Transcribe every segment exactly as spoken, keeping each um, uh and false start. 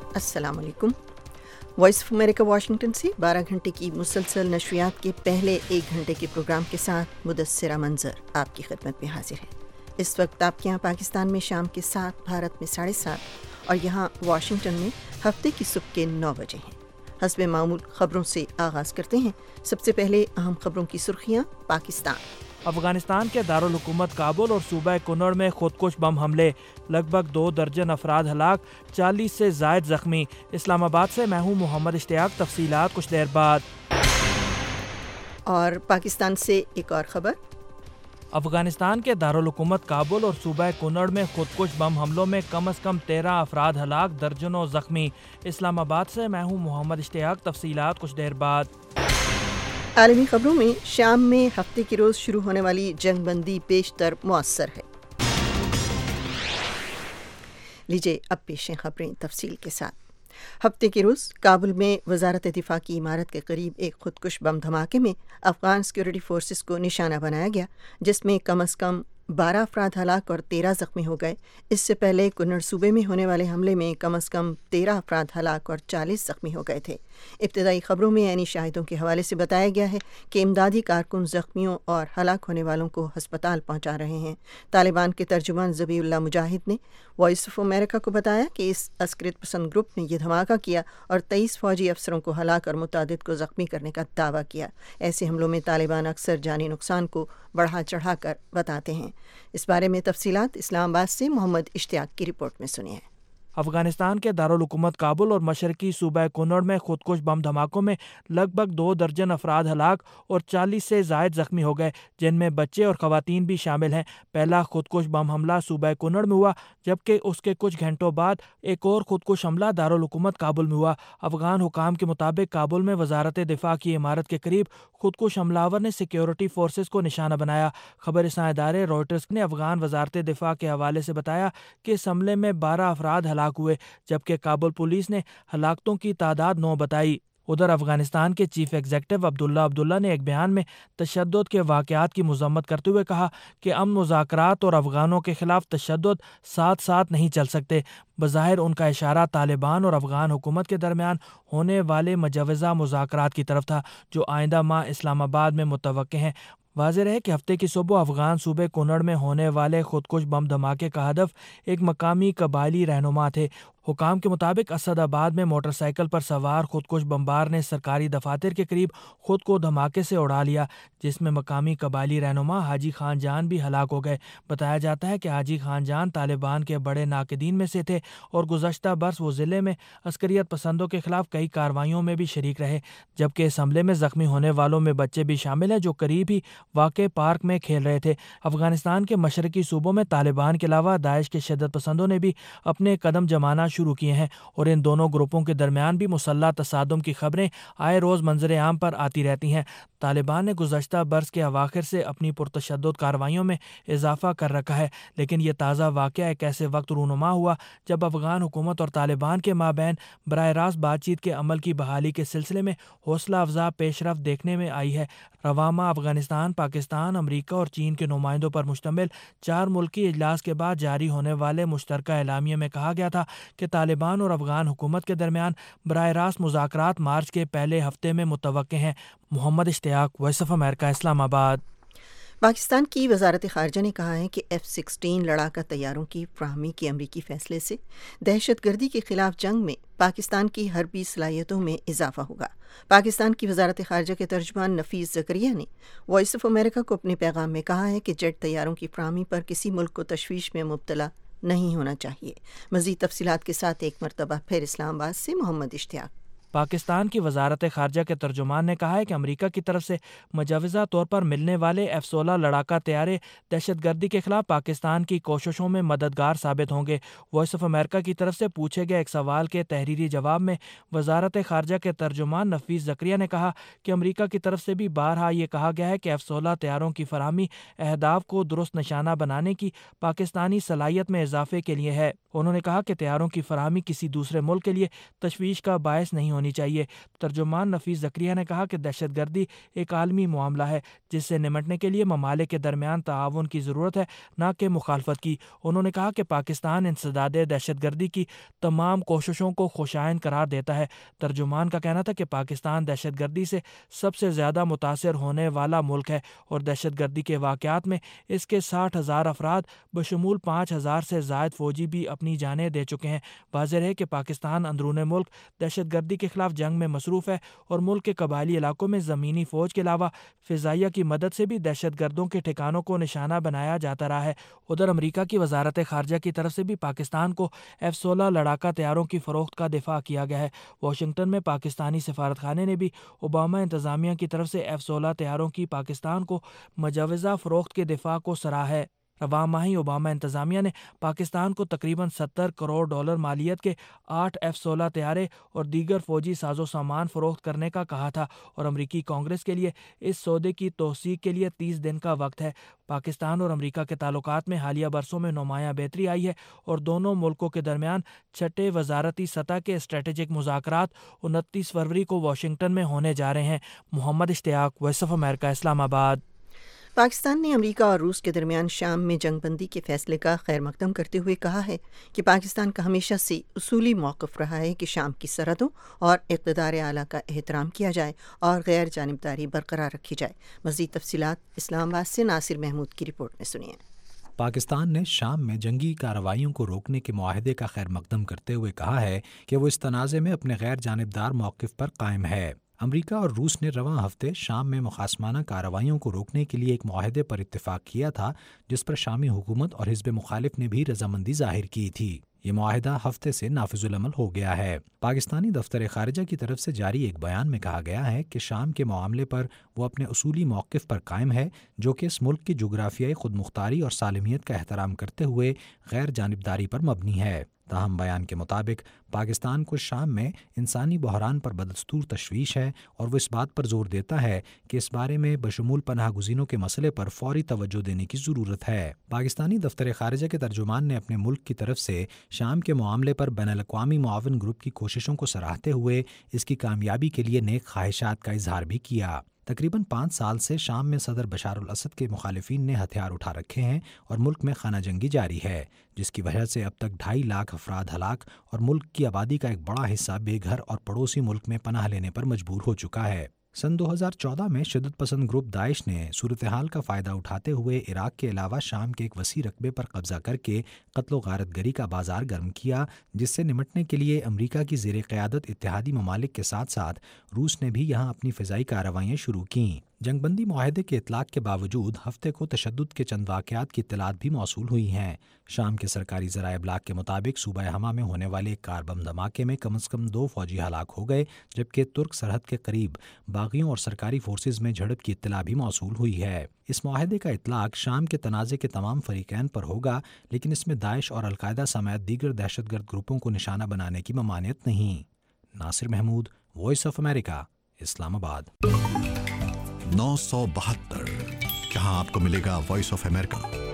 السلام علیکم۔ Voice of America Washington سے بارہ گھنٹے کی مسلسل نشریات کے پہلے ایک گھنٹے کے پروگرام کے ساتھ مدثرہ منظر آپ کی خدمت میں حاضر ہے۔ اس وقت آپ کے یہاں پاکستان میں شام کے سات، بھارت میں ساڑھے سات اور یہاں واشنگٹن میں ہفتے کی صبح کے نو بجے ہیں۔ حسب معمول خبروں سے آغاز کرتے ہیں۔ سب سے پہلے اہم خبروں کی سرخیاں۔ پاکستان افغانستان کے دارالحکومت کابل اور صوبہ کنڑ میں خودکش بم حملے، لگ بھگ دو درجن افراد ہلاک، چالیس سے زائد زخمی۔ اسلام آباد سے میں ہوں محمد اشتیاق، تفصیلات کچھ دیر بعد۔ اور پاکستان سے ایک اور خبر۔ افغانستان کے دارالحکومت کابل اور صوبہ کنڑ میں خودکش بم حملوں میں کم از کم تیرہ افراد ہلاک، درجنوں زخمی۔ اسلام آباد سے میں ہوں محمد اشتیاق، تفصیلات کچھ دیر بعد۔ عالمی خبروں میں شام میں ہفتے کے روز شروع ہونے والی جنگ بندی بیشتر مؤثر ہے۔ لیجیے اب پیش ہیں خبریں تفصیل کے ساتھ۔ ہفتے کے روز کابل میں وزارت دفاع کی عمارت کے قریب ایک خودکش بم دھماکے میں افغان سیکورٹی فورسز کو نشانہ بنایا گیا، جس میں کم از کم بارہ افراد ہلاک اور تیرہ زخمی ہو گئے۔ اس سے پہلے کنڑ صوبے میں ہونے والے حملے میں کم از کم تیرہ افراد ہلاک اور چالیس زخمی ہو گئے تھے۔ ابتدائی خبروں میں عینی شاہدوں کے حوالے سے بتایا گیا ہے کہ امدادی کارکن زخمیوں اور ہلاک ہونے والوں کو ہسپتال پہنچا رہے ہیں۔ طالبان کے ترجمان ذبیح اللہ مجاہد نے وائس آف امریکہ کو بتایا کہ اس عسکریت پسند گروپ نے یہ دھماکہ کیا اور تیئیس فوجی افسروں کو ہلاک اور متعدد کو زخمی کرنے کا دعویٰ کیا۔ ایسے حملوں میں طالبان اکثر جانی نقصان کو بڑھا چڑھا کر بتاتے ہیں۔ اس بارے میں تفصیلات اسلام آباد سے محمد اشتیاق کی رپورٹ میں سنیے۔ افغانستان کے دارالحکومت کابل اور مشرقی صوبہ کنڑ میں خودکش بم دھماکوں میں لگ بھگ دو درجن افراد ہلاک اور چالیس سے زائد زخمی ہو گئے، جن میں بچے اور خواتین بھی شامل ہیں۔ پہلا خودکش بم حملہ صوبہ کنڑ میں ہوا، جبکہ اس کے کچھ گھنٹوں بعد ایک اور خودکش حملہ دارالحکومت کابل میں ہوا۔ افغان حکام کے مطابق کابل میں وزارت دفاع کی عمارت کے قریب خودکش حملہ آور نے سیکیورٹی فورسز کو نشانہ بنایا۔ خبر رساں ادارے روئٹرز نے افغان وزارت دفاع کے حوالے سے بتایا کہ اس حملے میں بارہ افراد ہلاک ہوئے، جبکہ کابل پولیس نے ہلاکتوں کی تعداد نو بتائی۔ ادھر افغانستان کے چیف ایگزیکٹو عبداللہ عبداللہ نے ایک بیان میں تشدد کے واقعات کی مذمت کرتے ہوئے کہا کہ امن مذاکرات اور افغانوں کے خلاف تشدد ساتھ ساتھ نہیں چل سکتے۔ بظاہر ان کا اشارہ طالبان اور افغان حکومت کے درمیان ہونے والے مجوزہ مذاکرات کی طرف تھا، جو آئندہ ماہ اسلام آباد میں متوقع ہیں۔ واضح رہے کہ ہفتے کی صبح افغان صوبے کنڑ میں ہونے والے خودکش بم دھماکے کا ہدف ایک مقامی قبائلی رہنما تھے۔ حکام کے مطابق اسد آباد میں موٹر سائیکل پر سوار خودکش بمبار نے سرکاری دفاتر کے قریب خود کو دھماکے سے اڑا لیا، جس میں مقامی قبائلی رہنما حاجی خان جان بھی ہلاک ہو گئے۔ بتایا جاتا ہے کہ حاجی خان جان طالبان کے بڑے ناقدین میں سے تھے اور گزشتہ برس وہ ضلع میں عسکریت پسندوں کے خلاف کئی کارروائیوں میں بھی شریک رہے، جبکہ اس حملے میں زخمی ہونے والوں میں بچے بھی شامل ہیں جو قریب ہی واقع پارک میں کھیل رہے تھے۔ افغانستان کے مشرقی صوبوں میں طالبان کے علاوہ داعش کے شدت پسندوں نے بھی اپنے قدم جمانا شروع کیے ہیں اور ان دونوں گروپوں کے درمیان بھی مسلح تصادم کی خبریں آئے روز منظر عام پر آتی رہتی ہیں۔ طالبان نے گزشتہ برس کے اواخر سے اپنی پرتشدد کارروائیوں میں اضافہ کر رکھا ہے، لیکن یہ تازہ واقعہ ایک ایسے وقت رونما ہوا جب افغان حکومت اور طالبان کے مابین براہ راست بات چیت کے عمل کی بحالی کے سلسلے میں حوصلہ افزا پیش رفت دیکھنے میں آئی ہے۔ رواں ماہ افغانستان، پاکستان، امریکہ اور چین کے نمائندوں پر مشتمل چار ملکی اجلاس کے بعد جاری ہونے والے مشترکہ اعلامیے میں کہا گیا تھا کہ طالبان اور افغان حکومت کے درمیان براہ راست مذاکرات مارچ کے پہلے ہفتے میں متوقع ہیں۔ محمد اشتیاق، وائس آف امریکہ، اسلام آباد۔ پاکستان کی وزارت خارجہ نے کہا ہے کہ ایف سکسٹین لڑاکا طیاروں کی فراہمی کے امریکی فیصلے سے دہشت گردی کے خلاف جنگ میں پاکستان کی حربی صلاحیتوں میں اضافہ ہوگا۔ پاکستان کی وزارت خارجہ کے ترجمان نفیس زکریا نے وائس آف امریکہ کو اپنے پیغام میں کہا ہے کہ جیٹ طیاروں کی فراہمی پر کسی ملک کو تشویش میں مبتلا نہیں ہونا چاہیے۔ مزید تفصیلات کے ساتھ ایک مرتبہ پھر اسلام آباد سے محمد اشتیاق۔ پاکستان کی وزارت خارجہ کے ترجمان نے کہا ہے کہ امریکہ کی طرف سے مجوزہ طور پر ملنے والے ایف سولہ لڑاکا طیارے دہشت گردی کے خلاف پاکستان کی کوششوں میں مددگار ثابت ہوں گے۔ وائس آف امریکہ کی طرف سے پوچھے گئے ایک سوال کے تحریری جواب میں وزارت خارجہ کے ترجمان نفیس زکریا نے کہا کہ امریکہ کی طرف سے بھی بارہا یہ کہا گیا ہے کہ ایف سولہ طیاروں کی فراہمی اہداف کو درست نشانہ بنانے کی پاکستانی صلاحیت میں اضافے کے لیے ہے۔ انہوں نے کہا کہ طیاروں کی فراہمی کسی دوسرے ملک کے لیے تشویش کا باعث نہیں ہونی چاہیے۔ ترجمان نفیس زکریا نے کہا کہ دہشت گردی ایک عالمی معاملہ ہے جس سے نمٹنے کے لیے ممالک کے درمیان تعاون کی ضرورت ہے، نہ کہ مخالفت کی۔ انہوں نے کہا کہ پاکستان انسداد دہشت گردی کی تمام کوششوں کو خوشائن قرار دیتا ہے۔ ترجمان کا کہنا تھا کہ پاکستان دہشت گردی سے سب سے زیادہ متاثر ہونے والا ملک ہے اور دہشت گردی کے واقعات میں اس کے ساٹھ ہزار افراد بشمول پانچ ہزار سے زائد فوجی بھی اپنی جانیں دے چکے ہیں۔ واضح ہے کہ پاکستان اندرون ملک دہشت گردی کے خلاف جنگ میں مصروف ہے اور ملک کے قبائلی علاقوں میں زمینی فوج کے علاوہ فضائیہ کی مدد سے بھی دہشت گردوں کے ٹھکانوں کو نشانہ بنایا جاتا رہا ہے۔ ادھر امریکہ کی وزارت خارجہ کی طرف سے بھی پاکستان کو ایف سولہ لڑاکا طیاروں کی فروخت کا دفاع کیا گیا ہے۔ واشنگٹن میں پاکستانی سفارت خانے نے بھی اوباما انتظامیہ کی طرف سے ایف سولہ طیاروں کی پاکستان کو مجوزہ فروخت کے دفاع کو سراہا ہے۔ رواں ماہی اوباما انتظامیہ نے پاکستان کو تقریباً ستر کروڑ ڈالر مالیت کے آٹھ ایف سولہ طیارے اور دیگر فوجی ساز و سامان فروخت کرنے کا کہا تھا اور امریکی کانگریس کے لیے اس سودے کی توثیق کے لیے تیس دن کا وقت ہے۔ پاکستان اور امریکہ کے تعلقات میں حالیہ برسوں میں نمایاں بہتری آئی ہے اور دونوں ملکوں کے درمیان چھٹے وزارتی سطح کے اسٹریٹجک مذاکرات انتیس فروری کو واشنگٹن میں ہونے جا رہے ہیں۔ محمد اشتیاق، وائس آف امریکہ، اسلام آباد۔ پاکستان نے امریکہ اور روس کے درمیان شام میں جنگ بندی کے فیصلے کا خیر مقدم کرتے ہوئے کہا ہے کہ پاکستان کا ہمیشہ سے اصولی موقف رہا ہے کہ شام کی سرحدوں اور اقتدار اعلیٰ کا احترام کیا جائے اور غیر جانبداری برقرار رکھی جائے۔ مزید تفصیلات اسلام آباد سے ناصر محمود کی رپورٹ میں سنیے۔ پاکستان نے شام میں جنگی کارروائیوں کو روکنے کے معاہدے کا خیر مقدم کرتے ہوئے کہا ہے کہ وہ اس تنازع میں اپنے غیر جانبدار موقف پر قائم ہے۔ امریکہ اور روس نے رواں ہفتے شام میں مخاصمانہ کارروائیوں کو روکنے کے لیے ایک معاہدے پر اتفاق کیا تھا جس پر شامی حکومت اور حزب مخالف نے بھی رضامندی ظاہر کی تھی۔ یہ معاہدہ ہفتے سے نافذ العمل ہو گیا ہے۔ پاکستانی دفتر خارجہ کی طرف سے جاری ایک بیان میں کہا گیا ہے کہ شام کے معاملے پر وہ اپنے اصولی موقف پر قائم ہے جو کہ اس ملک کی جغرافیائی خود مختاری اور سالمیت کا احترام کرتے ہوئے غیر جانبداری پر مبنی ہے۔ تاہم بیان کے مطابق پاکستان کو شام میں انسانی بحران پر بدستور تشویش ہے اور وہ اس بات پر زور دیتا ہے کہ اس بارے میں بشمول پناہ گزینوں کے مسئلے پر فوری توجہ دینے کی ضرورت ہے۔ پاکستانی دفتر خارجہ کے ترجمان نے اپنے ملک کی طرف سے شام کے معاملے پر بین الاقوامی معاون گروپ کی کوششوں کو سراہتے ہوئے اس کی کامیابی کے لیے نیک خواہشات کا اظہار بھی کیا۔ تقریباً پانچ سال سے شام میں صدر بشار الاسد کے مخالفین نے ہتھیار اٹھا رکھے ہیں اور ملک میں خانہ جنگی جاری ہے جس کی وجہ سے اب تک ڈھائی لاکھ افراد ہلاک اور ملک کی آبادی کا ایک بڑا حصہ بے گھر اور پڑوسی ملک میں پناہ لینے پر مجبور ہو چکا ہے۔ سن دو ہزار چودہ میں شدت پسند گروپ داعش نے صورتحال کا فائدہ اٹھاتے ہوئے عراق کے علاوہ شام کے ایک وسیع رقبے پر قبضہ کر کے قتل و غارت گری کا بازار گرم کیا، جس سے نمٹنے کے لیے امریکہ کی زیر قیادت اتحادی ممالک کے ساتھ ساتھ روس نے بھی یہاں اپنی فضائی کارروائیاں شروع کیں۔ جنگ بندی معاہدے کے اطلاق کے باوجود ہفتے کو تشدد کے چند واقعات کی اطلاعات بھی موصول ہوئی ہیں۔ شام کے سرکاری ذرائع ابلاغ کے مطابق صوبہ حما میں ہونے والے ایک کار بم دھماکے میں کم از کم دو فوجی ہلاک ہو گئے، جبکہ ترک سرحد کے قریب باغیوں اور سرکاری فورسز میں جھڑپ کی اطلاع بھی موصول ہوئی ہے۔ اس معاہدے کا اطلاق شام کے تنازع کے تمام فریقین پر ہوگا، لیکن اس میں داعش اور القاعدہ سمیت دیگر دہشت گرد گروپوں کو نشانہ بنانے کی ممانعت نہیں۔ Nasir Mahmood, voice of America, Islamabad. نو سو بہتر جہاں آپ کو ملے گا وائس آف امریکہ۔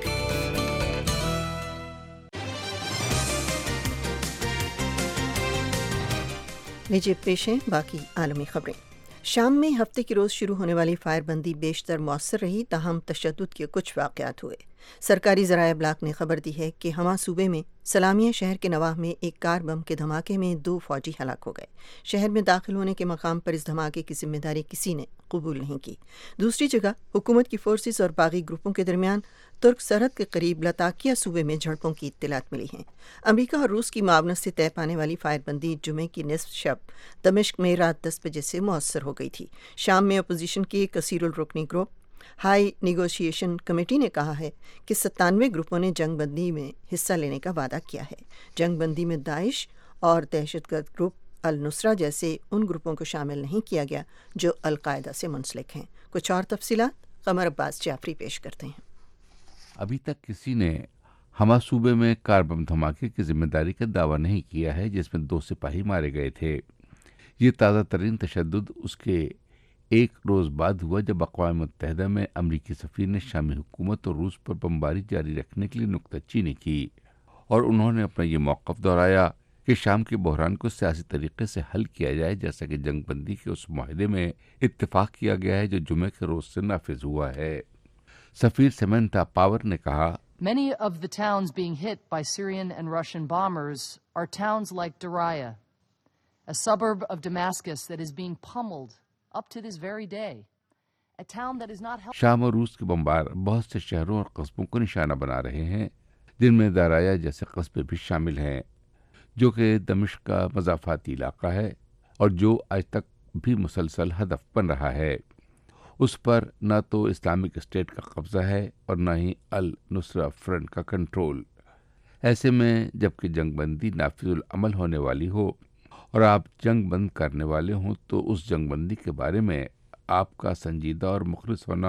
لیجیے پیش ہیں باقی عالمی خبریں۔ شام میں ہفتے کے روز شروع ہونے والی فائر بندی بیشتر مؤثر رہی، تاہم تشدد کے کچھ واقعات ہوئے۔ سرکاری ذرائع ابلاغ نے خبر دی ہے کہ ہما صوبے میں سلامیہ شہر کے نواح میں ایک کار بم کے دھماکے میں دو فوجی ہلاک ہو گئے۔ شہر میں داخل ہونے کے مقام پر اس دھماکے کی ذمہ داری کسی نے قبول نہیں کی۔ دوسری جگہ حکومت کی فورسز اور باغی گروپوں کے درمیان ترک سرحد کے قریب لتاکیہ صوبے میں جھڑپوں کی اطلاعات ملی ہیں۔ امریکہ اور روس کی معاونت سے طے پانے والی فائر بندی جمعے کی نصف شب دمشق میں رات دس بجے سے مؤثر ہو گئی تھی۔ شام میں اپوزیشن کی کثیر الرکنی گروپ ہائی نیگوشیشن کمیٹی نے کہا ہے کہ ستانوے گروپوں نے جنگ بندی میں حصہ لینے کا وعدہ کیا ہے۔ جنگ بندی میں داعش اور دہشت گرد گروپ النصرہ جیسے ان گروپوں کو شامل نہیں کیا گیا جو القاعدہ سے منسلک ہیں۔ کچھ اور تفصیلات قمر عباس جعفری پیش کرتے ہیں۔ ابھی تک کسی نے ہما صوبے میں کار بم دھماکے کی ذمہ داری کا دعویٰ نہیں کیا ہے جس میں دو سپاہی مارے گئے تھے۔ یہ تازہ ترین تشدد اس کے ایک روز بعد ہوا جب اقوام متحدہ میں امریکی سفیر نے شامی حکومت اور روس پر بمباری جاری رکھنے کے لیے نکتہ چینی کی۔ اور انہوں نے اپنا یہ موقف دہرایا کہ شام کے بحران کو سیاسی طریقے سے حل کیا جائے، جیسا کہ جنگ بندی کے اس معاہدے میں اتفاق کیا گیا ہے جو جمعے کے روز سے نافذ ہوا ہے۔ سفیر سیمنتا پاور نے کہا، Many of the towns being hit by Syrian and Russian bombers are towns like Daraya, a suburb of Damascus that is being pummeled up to this very day. A town that is not helped. شام اور روس کے بمبار بہت سے شہروں اور قصبوں کو نشانہ بنا رہے ہیں، جن میں دارایا جیسے قصبے بھی شامل ہیں، جو کہ دمشق کا مضافاتی علاقہ ہے اور جو آج تک بھی مسلسل ہدف بن رہا ہے۔ اس پر نہ تو اسلامک اسٹیٹ کا قبضہ ہے اور نہ ہی النصرہ فرنٹ کا کنٹرول۔ ایسے میں جبکہ جنگ بندی نافذ العمل ہونے والی ہو اور آپ جنگ بند کرنے والے ہوں تو اس جنگ بندی کے بارے میں آپ کا سنجیدہ اور مخلص ہونا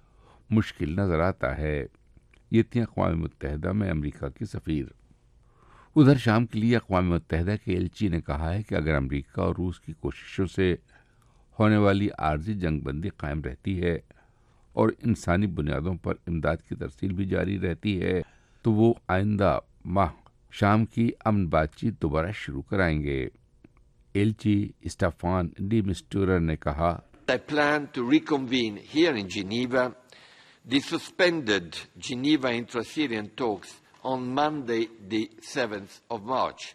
مشکل نظر آتا ہے۔ یہ تھی اقوام متحدہ میں امریکہ کی سفیر۔ ادھر شام کے لیے اقوام متحدہ کے ایلچی نے کہا ہے کہ اگر امریکہ اور روس کی کوششوں سے ہونے والی عارضی جنگ بندی قائم رہتی ہے اور انسانی بنیادوں پر امداد کی ترسیل بھی جاری رہتی ہے تو وہ آئندہ ماہ شام کی امن بات چیت دوبارہ شروع کرائیں گے۔ ایلچی اسٹیفان ڈی مسٹورر نے کہا، I plan to reconvene here in Geneva the suspended Geneva intra-Syrian talks on Monday the seventh of March.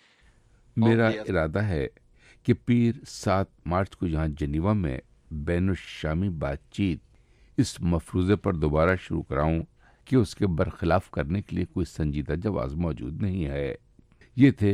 میرا ارادہ ہے کہ پیر سات مارچ کو یہاں جنیوا میں بین الشامی بات چیت اس مفروضے پر دوبارہ شروع کراؤں کہ اس کے برخلاف کرنے کے لیے کوئی سنجیدہ جواز موجود نہیں ہے۔ یہ تھے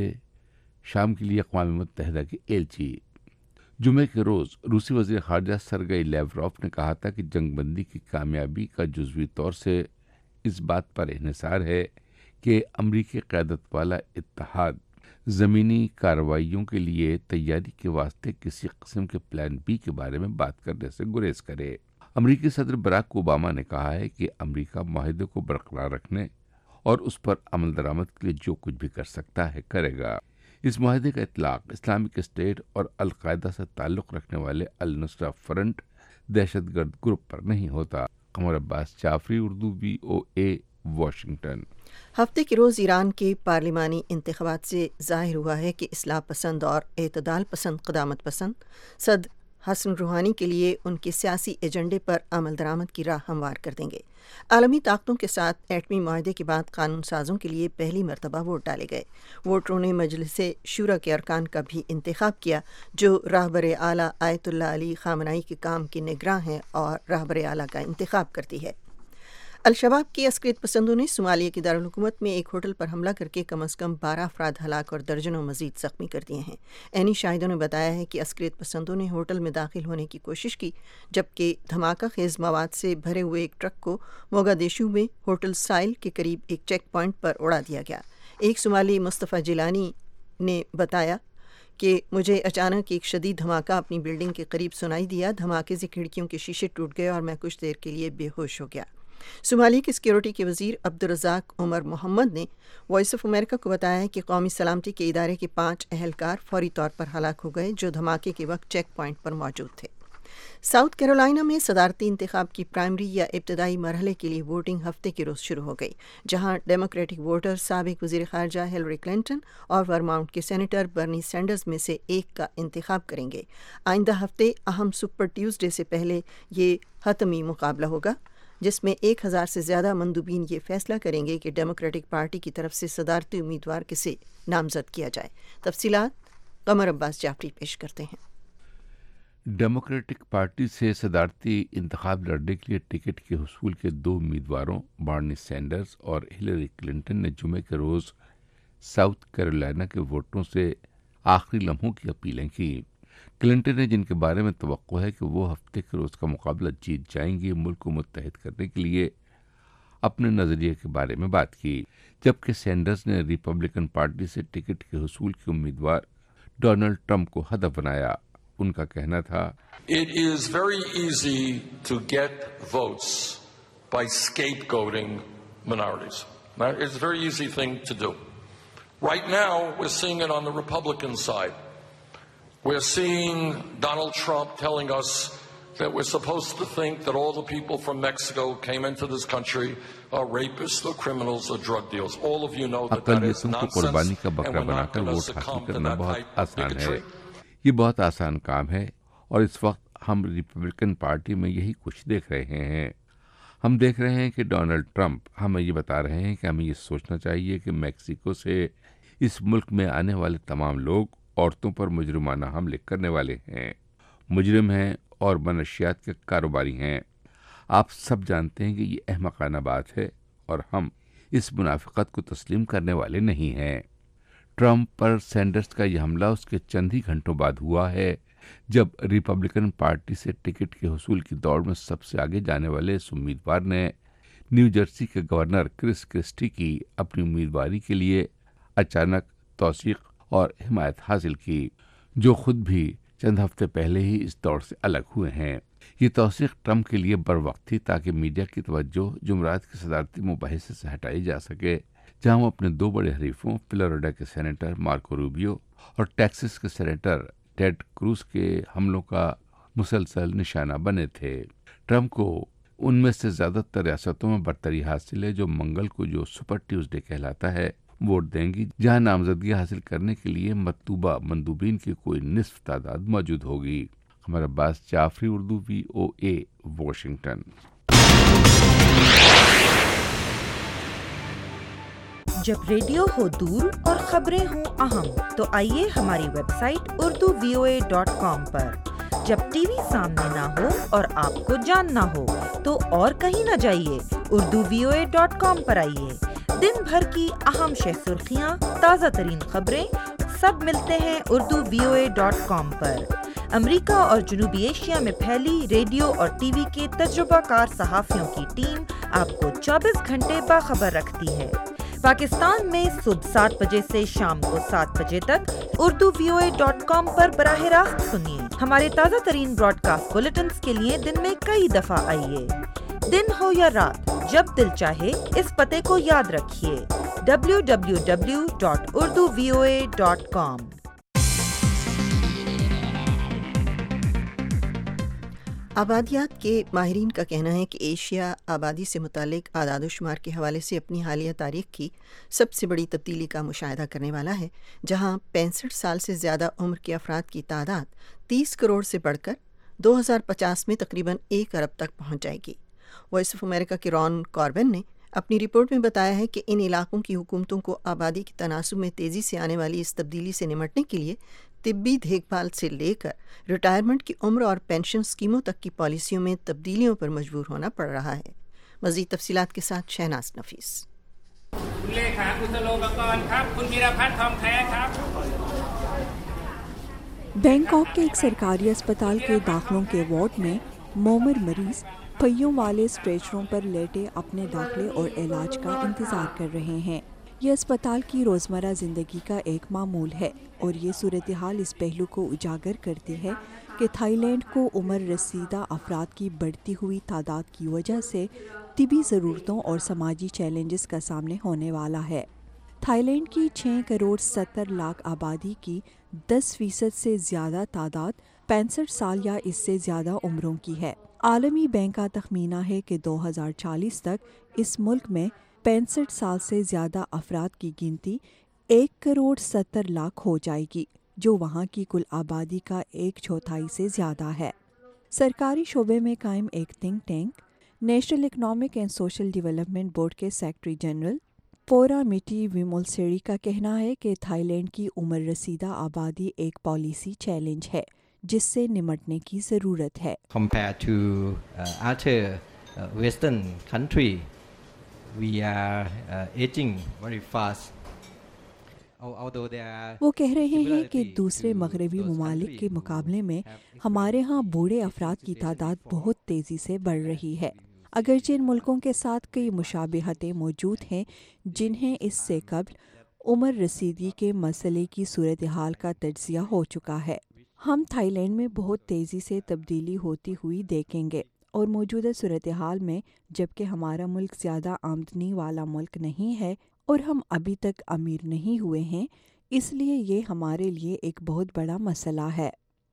شام کے لیے اقوام متحدہ کے ایلچی۔ جمعے کے روز روسی وزیر خارجہ سرگئی لیوروف نے کہا تھا کہ جنگ بندی کی کامیابی کا جزوی طور سے اس بات پر انحصار ہے کہ امریکی قیادت والا اتحاد زمینی کارروائیوں کے لیے تیاری کے واسطے کسی قسم کے پلان بی کے بارے میں بات کرنے سے گریز کرے۔ امریکی صدر براک اوباما نے کہا ہے کہ امریکہ معاہدے کو برقرار رکھنے اور اس پر عمل درآمد کے لیے جو کچھ بھی کر سکتا ہے کرے گا۔ اس معاہدے کا اطلاق اسلامک اسٹیٹ اور القاعدہ سے تعلق رکھنے والے النصرہ فرنٹ دہشت گرد گروپ پر نہیں ہوتا۔ Qamar Abbas Jafri, Urdu V O A, Washington. ہفتے کے روز ایران کے پارلیمانی انتخابات سے ظاہر ہوا ہے کہ اصلاح پسند اور اعتدال پسند قدامت پسند صدر حسن روحانی کے لیے ان کے سیاسی ایجنڈے پر عمل درآمد کی راہ ہموار کر دیں گے۔ عالمی طاقتوں کے ساتھ ایٹمی معاہدے کے بعد قانون سازوں کے لیے پہلی مرتبہ ووٹ ڈالے گئے۔ ووٹروں نے مجلس شورا کے ارکان کا بھی انتخاب کیا جو راہبر اعلیٰ آیت اللہ علی خامنائی کے کام کی نگراں ہیں اور راہبر اعلیٰ کا انتخاب کرتی ہے۔ الشباب کی عسکریت پسندوں نے صومالیہ کے دارالحکومت میں ایک ہوٹل پر حملہ کر کے کم از کم بارہ افراد ہلاک اور درجنوں مزید زخمی کر دیے ہیں۔ عینی شاہدوں نے بتایا ہے کہ عسکریت پسندوں نے ہوٹل میں داخل ہونے کی کوشش کی جبکہ دھماکہ خیز مواد سے بھرے ہوئے ایک ٹرک کو موگادیشو میں ہوٹل سائل کے قریب ایک چیک پوائنٹ پر اڑا دیا گیا۔ ایک صومالی مصطفیٰ جیلانی نے بتایا کہ مجھے اچانک ایک شدید دھماکہ اپنی بلڈنگ کے قریب سنائی دیا، دھماکے سے کھڑکیوں کے شیشے ٹوٹ گئے اور میں کچھ دیر کے لیے بے ہوش ہو گیا۔ صومالیہ کے سیکیورٹی کے وزیر عبدالرزاق عمر محمد نے وائس آف امریکہ کو بتایا ہے کہ قومی سلامتی کے ادارے کے پانچ اہلکار فوری طور پر ہلاک ہو گئے جو دھماکے کے وقت چیک پوائنٹ پر موجود تھے۔ ساؤتھ کیرولائنا میں صدارتی انتخاب کی پرائمری یا ابتدائی مرحلے کے لیے ووٹنگ ہفتے کے روز شروع ہو گئی، جہاں ڈیموکریٹک ووٹر سابق وزیر خارجہ ہیلری کلنٹن اور ورماؤنٹ کے سینیٹر برنی سینڈرز میں سے ایک کا انتخاب کریں گے۔ آئندہ ہفتے اہم سپر ٹیوزڈے سے پہلے یہ حتمی مقابلہ ہوگا جس میں ایک ہزار سے زیادہ مندوبین یہ فیصلہ کریں گے کہ ڈیموکریٹک پارٹی کی طرف سے صدارتی امیدوار کسے نامزد کیا جائے۔ تفصیلات قمر عباس جعفری پیش کرتے ہیں۔ ڈیموکریٹک پارٹی سے صدارتی انتخاب لڑنے کے لیے ٹکٹ کے حصول کے دو امیدواروں برنی سینڈرز اور ہلیری کلنٹن نے جمعے کے روز ساؤتھ کیرولائنا کے ووٹروں سے آخری لمحوں کی اپیلیں کی۔ کلنٹن نے، جن کے بارے میں توقع ہے کہ وہ ہفتے کے روز کا مقابلہ جیت جائیں گی، ملک کو متحد کرنے کے لیے اپنے نظریے کے بارے میں بات کی، جبکہ سینڈرز نے ریپبلکن پارٹی سے ٹکٹ کے حصول کے امیدوار ڈونلڈ ٹرمپ کو ہدف بنایا۔ ان کا کہنا تھا، It is very easy to get votes by scapegoating minorities. It's a very easy thing to do. Right now, we're seeing it on the Republican side. We're seeing Donald Trump telling us that we're supposed to think that all the people from Mexico came into this country are rapists or criminals or drug dealers. All of you know that that is nonsense, and we're not going to succumb to that type of bigotry. یہ بہت آسان کام ہے اور اس وقت ہم Republican party میں یہی کچھ دیکھ رہے ہیں. ہم دیکھ رہے ہیں کہ ڈونلڈ ٹرمپ ہمیں یہ بتا رہے ہیں کہ ہمیں یہ سوچنا چاہیے کہ میکسیکو سے اس ملک میں آنے والے تمام لوگ عورتوں پر مجرمانہ حملے کرنے والے ہیں، مجرم ہیں اور منشیات کے کاروباری ہیں. آپ سب جانتے ہیں کہ یہ احمقانہ بات ہے اور ہم اس منافقت کو تسلیم کرنے والے نہیں ہیں. ٹرمپ پر سینڈرز کا یہ حملہ اس کے چند ہی گھنٹوں بعد ہوا ہے جب ریپبلکن پارٹی سے ٹکٹ کے حصول کی دوڑ میں سب سے آگے جانے والے اس امیدوار نے نیو جرسی کے گورنر کرس کرسٹی کی اپنی امیدواری کے لیے اچانک توثیق اور حمایت حاصل کی، جو خود بھی چند ہفتے پہلے ہی اس دوڑ سے الگ ہوئے ہیں. یہ توثیق ٹرمپ کے لیے بر وقت تھی تاکہ میڈیا کی توجہ جمعرات کے صدارتی مباحثے سے ہٹائی جا سکے، جہاں وہ اپنے دو بڑے حریفوں فلوریڈا کے سینیٹر مارکو روبیو اور ٹیکسس کے سینیٹر ٹیڈ کروز کے حملوں کا مسلسل نشانہ بنے تھے. ٹرمپ کو ان میں سے زیادہ تر ریاستوں میں برتری حاصل ہے جو منگل کو، جو سپر ٹیوزڈے کہلاتا ہے، ووٹ دیں گی، جہاں نامزدگی حاصل کرنے کے لیے مطلوبہ مندوبین کی کوئی نصف تعداد موجود ہوگی. ہمارا Abbas Jafri, Urdu V O A, Washington. جب ریڈیو ہو دور اور خبریں ہوں اہم تو آئیے ہماری website Urdu V O A dot com پر. جب ٹی وی سامنے نہ ہو اور آپ کو جاننا ہو تو اور کہیں نہ جائیے، Urdu V O A dot com پر آئیے. دن بھر کی اہم شہ سرخیاں، تازہ ترین خبریں سب ملتے ہیں Urdu V O A dot com پر. امریکہ اور جنوبی ایشیا میں پھیلی ریڈیو اور ٹی وی کے تجربہ کار صحافیوں کی ٹیم آپ کو چوبیس گھنٹے باخبر رکھتی ہے. پاکستان میں صبح سات بجے سے شام کو سات بجے تک Urdu V O A dot com پر براہ راست سنیے. ہمارے تازہ ترین براڈ کاسٹ بلیٹنز کے لیے دن میں کئی دفعہ آئیے. دن ہو یا رات، جب دل چاہے اس پتے کو یاد رکھیے، W W W dot Urdu V O A dot com. آبادیات کے ماہرین کا کہنا ہے کہ ایشیا آبادی سے متعلق اعداد و شمار کے حوالے سے اپنی حالیہ تاریخ کی سب سے بڑی تبدیلی کا مشاہدہ کرنے والا ہے، جہاں پینسٹھ سال سے زیادہ عمر کے افراد کی تعداد تیس کروڑ سے بڑھ کر دو ہزار پچاس میں تقریباً ایک ارب تک پہنچ جائے گی. وائس آف امریکہ کے رون کاربن نے اپنی رپورٹ میں بتایا ہے کہ ان علاقوں کی حکومتوں کو آبادی کے تناسب میں تیزی سے آنے والی اس تبدیلی سے نمٹنے کے لیے طبی دیکھ بھال سے لے کر ریٹائرمنٹ کی عمر اور پینشن اسکیموں تک کی پالیسیوں میں تبدیلیوں پر مجبور ہونا پڑ رہا ہے. مزید تفصیلات کے ساتھ شہناز نفیس. بینکاک کے ایک سرکاری اسپتال کے داخلوں کے وارڈ میں مومر مریض پہیوں والے اسٹریچروں پر لیٹے اپنے داخلے اور علاج کا انتظار کر رہے ہیں. یہ اسپتال کی روزمرہ زندگی کا ایک معمول ہے اور یہ صورتحال اس پہلو کو اجاگر کرتی ہے کہ تھائی لینڈ کو عمر رسیدہ افراد کی بڑھتی ہوئی تعداد کی وجہ سے طبی ضرورتوں اور سماجی چیلنجز کا سامنے ہونے والا ہے. تھائی لینڈ کی چھ کروڑ ستر لاکھ آبادی کی دس فیصد سے زیادہ تعداد پینسٹھ سال یا اس سے زیادہ عمروں کی ہے. عالمی بینک کا تخمینہ ہے کہ دو ہزار چالیس تک اس ملک میں پینسٹھ سال سے زیادہ افراد کی گنتی ایک کروڑ ستر لاکھ ہو جائے گی، جو وہاں کی کل آبادی کا ایک چوتھائی سے زیادہ ہے. سرکاری شعبے میں قائم ایک think tank national economic and social development board کے سیکرٹری جنرل پورا میٹی ویمولسیری کا کہنا ہے کہ تھائی لینڈ کی عمر رسیدہ آبادی ایک پالیسی چیلنج ہے جس سے نمٹنے کی ضرورت ہے. Compared to uh, other uh, Western country, we are uh, aging very fast. وہ کہہ رہے ہیں کہ دوسرے مغربی ممالک کے مقابلے میں ہمارے ہاں بوڑھے افراد کی تعداد بہت تیزی سے بڑھ رہی ہے. اگرچہ ان ملکوں کے ساتھ کئی مشابہتیں موجود ہیں جنہیں اس سے قبل عمر رسیدگی کے مسئلے کی صورتحال کا تجزیہ ہو چکا ہے. ہم تھائی لینڈ میں بہت تیزی سے تبدیلی ہوتی ہوئی دیکھیں گے اور موجودہ صورتحال میں جبکہ ہمارا ملک زیادہ آمدنی والا ملک نہیں ہے اور ہم ابھی تک امیر نہیں ہوئے ہیں، اس لیے یہ ہمارے لیے ایک بہت بڑا مسئلہ ہے.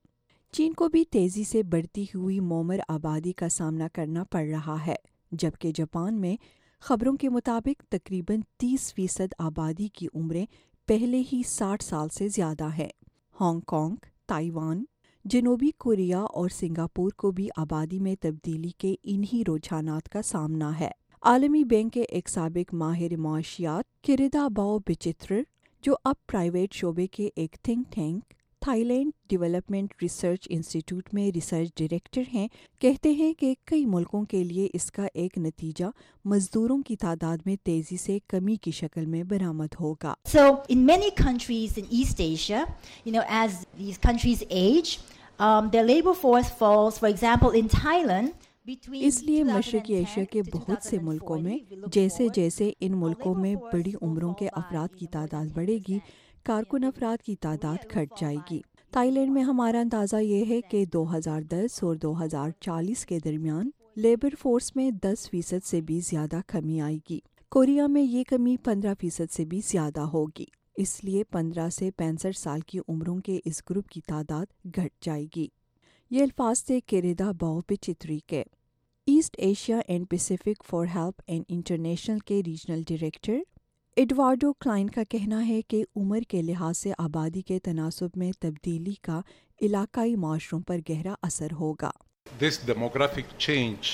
چین کو بھی تیزی سے بڑھتی ہوئی مومر آبادی کا سامنا کرنا پڑ رہا ہے، جبکہ جاپان میں خبروں کے مطابق تقریباً تیس فیصد آبادی کی عمریں پہلے ہی ساٹھ سال سے زیادہ ہے۔ ہانگ کانگ، تائیوان، جنوبی کوریا اور سنگاپور کو بھی آبادی میں تبدیلی کے انہی رجحانات کا سامنا ہے۔ عالمی بینک کے ایک سابق ماہر معاشیات کریدا باؤ بچتر، جو اب پرائیویٹ شعبے کے ایک think tank Thailand development research institute میں ریسرچ ڈائریکٹر ہیں، کہتے ہیں کہ کئی ملکوں کے لیے اس کا ایک نتیجہ مزدوروں کی تعداد میں تیزی سے کمی کی شکل میں برآمد ہوگا۔ So in many countries in East Asia, you know, as these countries age, um, their labor force falls. For example, in Thailand, اس لیے مشرقی ایشیا کے بہت سے ملکوں میں جیسے جیسے ان ملکوں میں بڑی عمروں کے افراد کی تعداد بڑھے گی، کارکن افراد کی تعداد گھٹ جائے گی۔ تائی لینڈ میں ہمارا اندازہ یہ ہے کہ دو ہزار دس اور دو ہزار چالیس کے درمیان لیبر فورس میں دس فیصد سے بھی زیادہ کمی آئے گی۔ کوریا میں یہ کمی پندرہ فیصد سے بھی زیادہ ہوگی، اس لیے پندرہ سے پینسٹھ سال کی عمروں کے اس گروپ کی تعداد گھٹ جائے گی۔ یہ الفاظ تھے کریدا باؤ بچتری کے۔ East Asia and Pacific for help and international کے ریجنل ڈائریکٹر ایڈوارڈو کلائن کا کہنا ہے کہ عمر کے لحاظ سے آبادی کے تناسب میں تبدیلی کا علاقائی معاشروں پر گہرا اثر ہوگا۔ This demographic change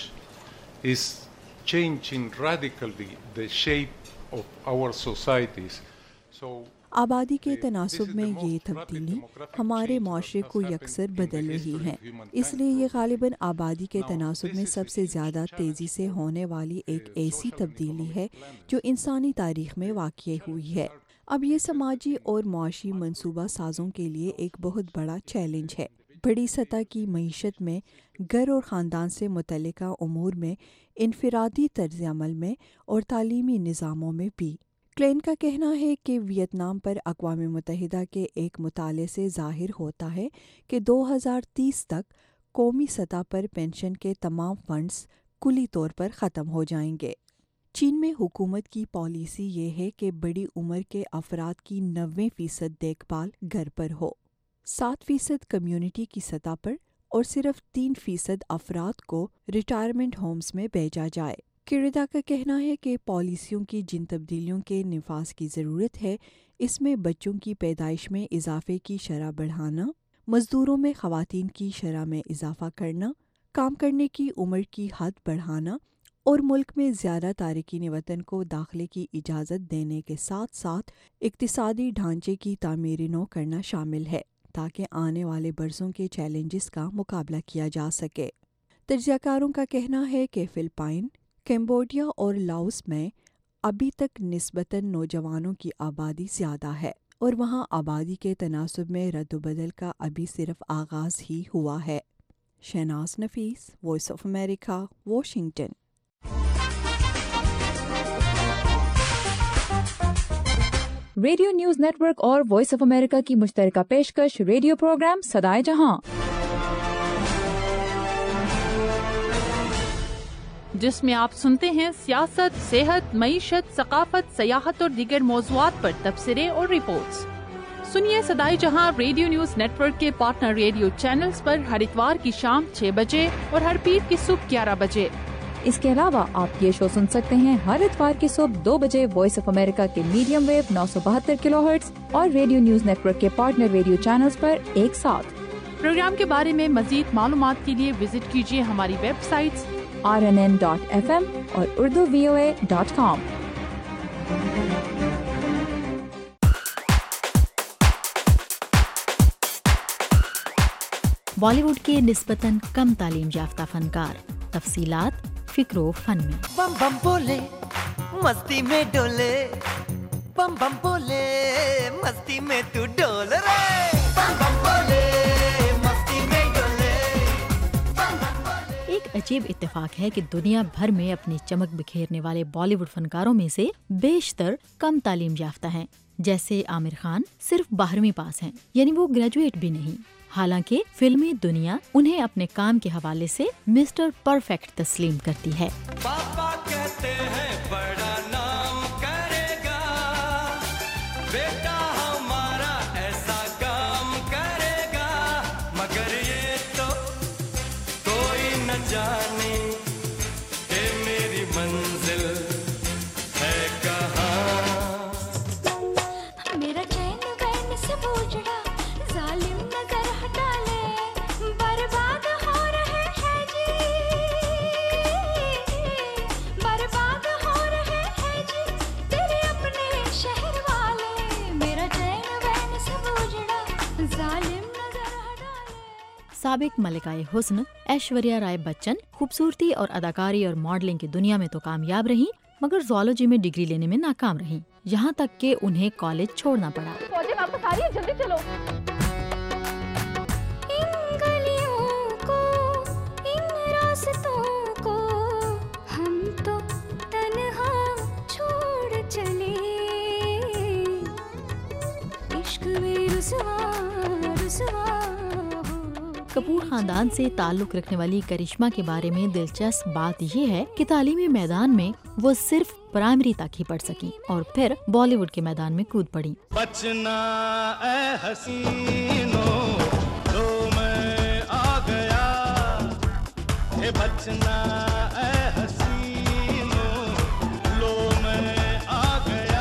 is changing radically the shape of our societies. So آبادی کے تناسب میں یہ تبدیلی ہمارے معاشرے کو یکسر بدل رہی ہے، اس لیے یہ غالباً آبادی کے تناسب میں سب سے زیادہ تیزی سے ہونے والی ایک ایسی تبدیلی ہے جو انسانی تاریخ میں واقع ہوئی ہے۔ اب یہ سماجی اور معاشی منصوبہ سازوں کے لیے ایک بہت بڑا چیلنج ہے، بڑی سطح کی معیشت میں، گھر اور خاندان سے متعلقہ امور میں، انفرادی طرز عمل میں اور تعلیمی نظاموں میں بھی۔ کلین کا کہنا ہے کہ ویتنام پر اقوام متحدہ کے ایک مطالعے سے ظاہر ہوتا ہے کہ دو ہزار تیس تک قومی سطح پر پینشن کے تمام فنڈز کلی طور پر ختم ہو جائیں گے۔ چین میں حکومت کی پالیسی یہ ہے کہ بڑی عمر کے افراد کی نوے فیصد دیکھ بھال گھر پر ہو، سات فیصد کمیونٹی کی سطح پر اور صرف تین فیصد افراد کو ریٹائرمنٹ ہومز میں بھیجا جائے۔ کریدا کا کہنا ہے کہ پالیسیوں کی جن تبدیلیوں کے نفاذ کی ضرورت ہے، اس میں بچوں کی پیدائش میں اضافے کی شرح بڑھانا، مزدوروں میں خواتین کی شرح میں اضافہ کرنا، کام کرنے کی عمر کی حد بڑھانا اور ملک میں زیادہ تارکین وطن کو داخلے کی اجازت دینے کے ساتھ ساتھ اقتصادی ڈھانچے کی تعمیر نو کرنا شامل ہے تاکہ آنے والے برسوں کے چیلنجز کا مقابلہ کیا جا سکے۔ تجزیہ کاروں کا کہنا ہے کہ فلپائن، کمبوڈیا اور لاؤس میں ابھی تک نسبتاً نوجوانوں کی آبادی زیادہ ہے اور وہاں آبادی کے تناسب میں رد و بدل کا ابھی صرف آغاز ہی ہوا ہے۔ Shahnaz Nafees, voice of America, Washington. Radio news network اور وائس آف امریکہ کی مشترکہ پیشکش ریڈیو پروگرام صدائے جہاں، جس میں آپ سنتے ہیں سیاست، صحت، معیشت، ثقافت، سیاحت اور دیگر موضوعات پر تبصرے اور رپورٹس۔ سنیے صدائے جہاں ریڈیو نیوز نیٹ ورک کے پارٹنر ریڈیو چینلز پر ہر اتوار کی شام چھ بجے اور ہر پیر کی صبح گیارہ بجے۔ اس کے علاوہ آپ یہ شو سن سکتے ہیں ہر اتوار کی صبح دو بجے وائس آف امریکہ کے میڈیم ویو نو سو بہتر کلو ہرٹز اور ریڈیو نیوز نیٹ ورک کے پارٹنر ریڈیو چینلز پر ایک ساتھ۔ پروگرام کے بارے میں مزید معلومات کے لیے وزٹ کیجیے ہماری websites R N N dot F M اور Urdu V O A dot com. Bollywood کے نسبتاً کم تعلیم یافتہ فنکار، تفصیلات فکر و فن میں۔ بم بم بولے مستی میں ڈولے، بم بم بولے مستی میں تو ڈول رے، بم بم بولے مستی میں ڈولے۔ ایک عجیب اتفاق ہے کہ دنیا بھر میں اپنی چمک بکھیرنے والے بالی ووڈ فنکاروں میں سے بیشتر کم تعلیم یافتہ ہیں۔ جیسے عامر خان صرف بارہویں پاس ہیں، یعنی وہ گریجویٹ بھی نہیں، حالانکہ فلمی دنیا انہیں اپنے کام کے حوالے سے مسٹر پرفیکٹ تسلیم کرتی ہے۔ پاپا کہتے ہیں بڑا نام کرے گا، بیٹا ہمارا ایسا کام کرے گا، مگر یہ سابق ملکہ حسن ایشوریا رائے بچن خوبصورتی اور اداکاری اور ماڈلنگ کی دنیا میں تو کامیاب رہیں، مگر زوالوجی میں ڈگری لینے میں ناکام رہیں، یہاں تک کہ انہیں کالج چھوڑنا پڑا۔ جلدی چلو۔ کپور خاندان سے تعلق رکھنے والی کرشمہ کے بارے میں دلچسپ بات یہ ہے کہ تعلیمی میدان میں وہ صرف پرائمری تک ہی پڑھ سکیں اور پھر بالی ووڈ کے میدان میں کود پڑیں۔ بچنا اے حسینو لو میں آ گیا، اے بچنا اے حسینو لو میں آ گیا۔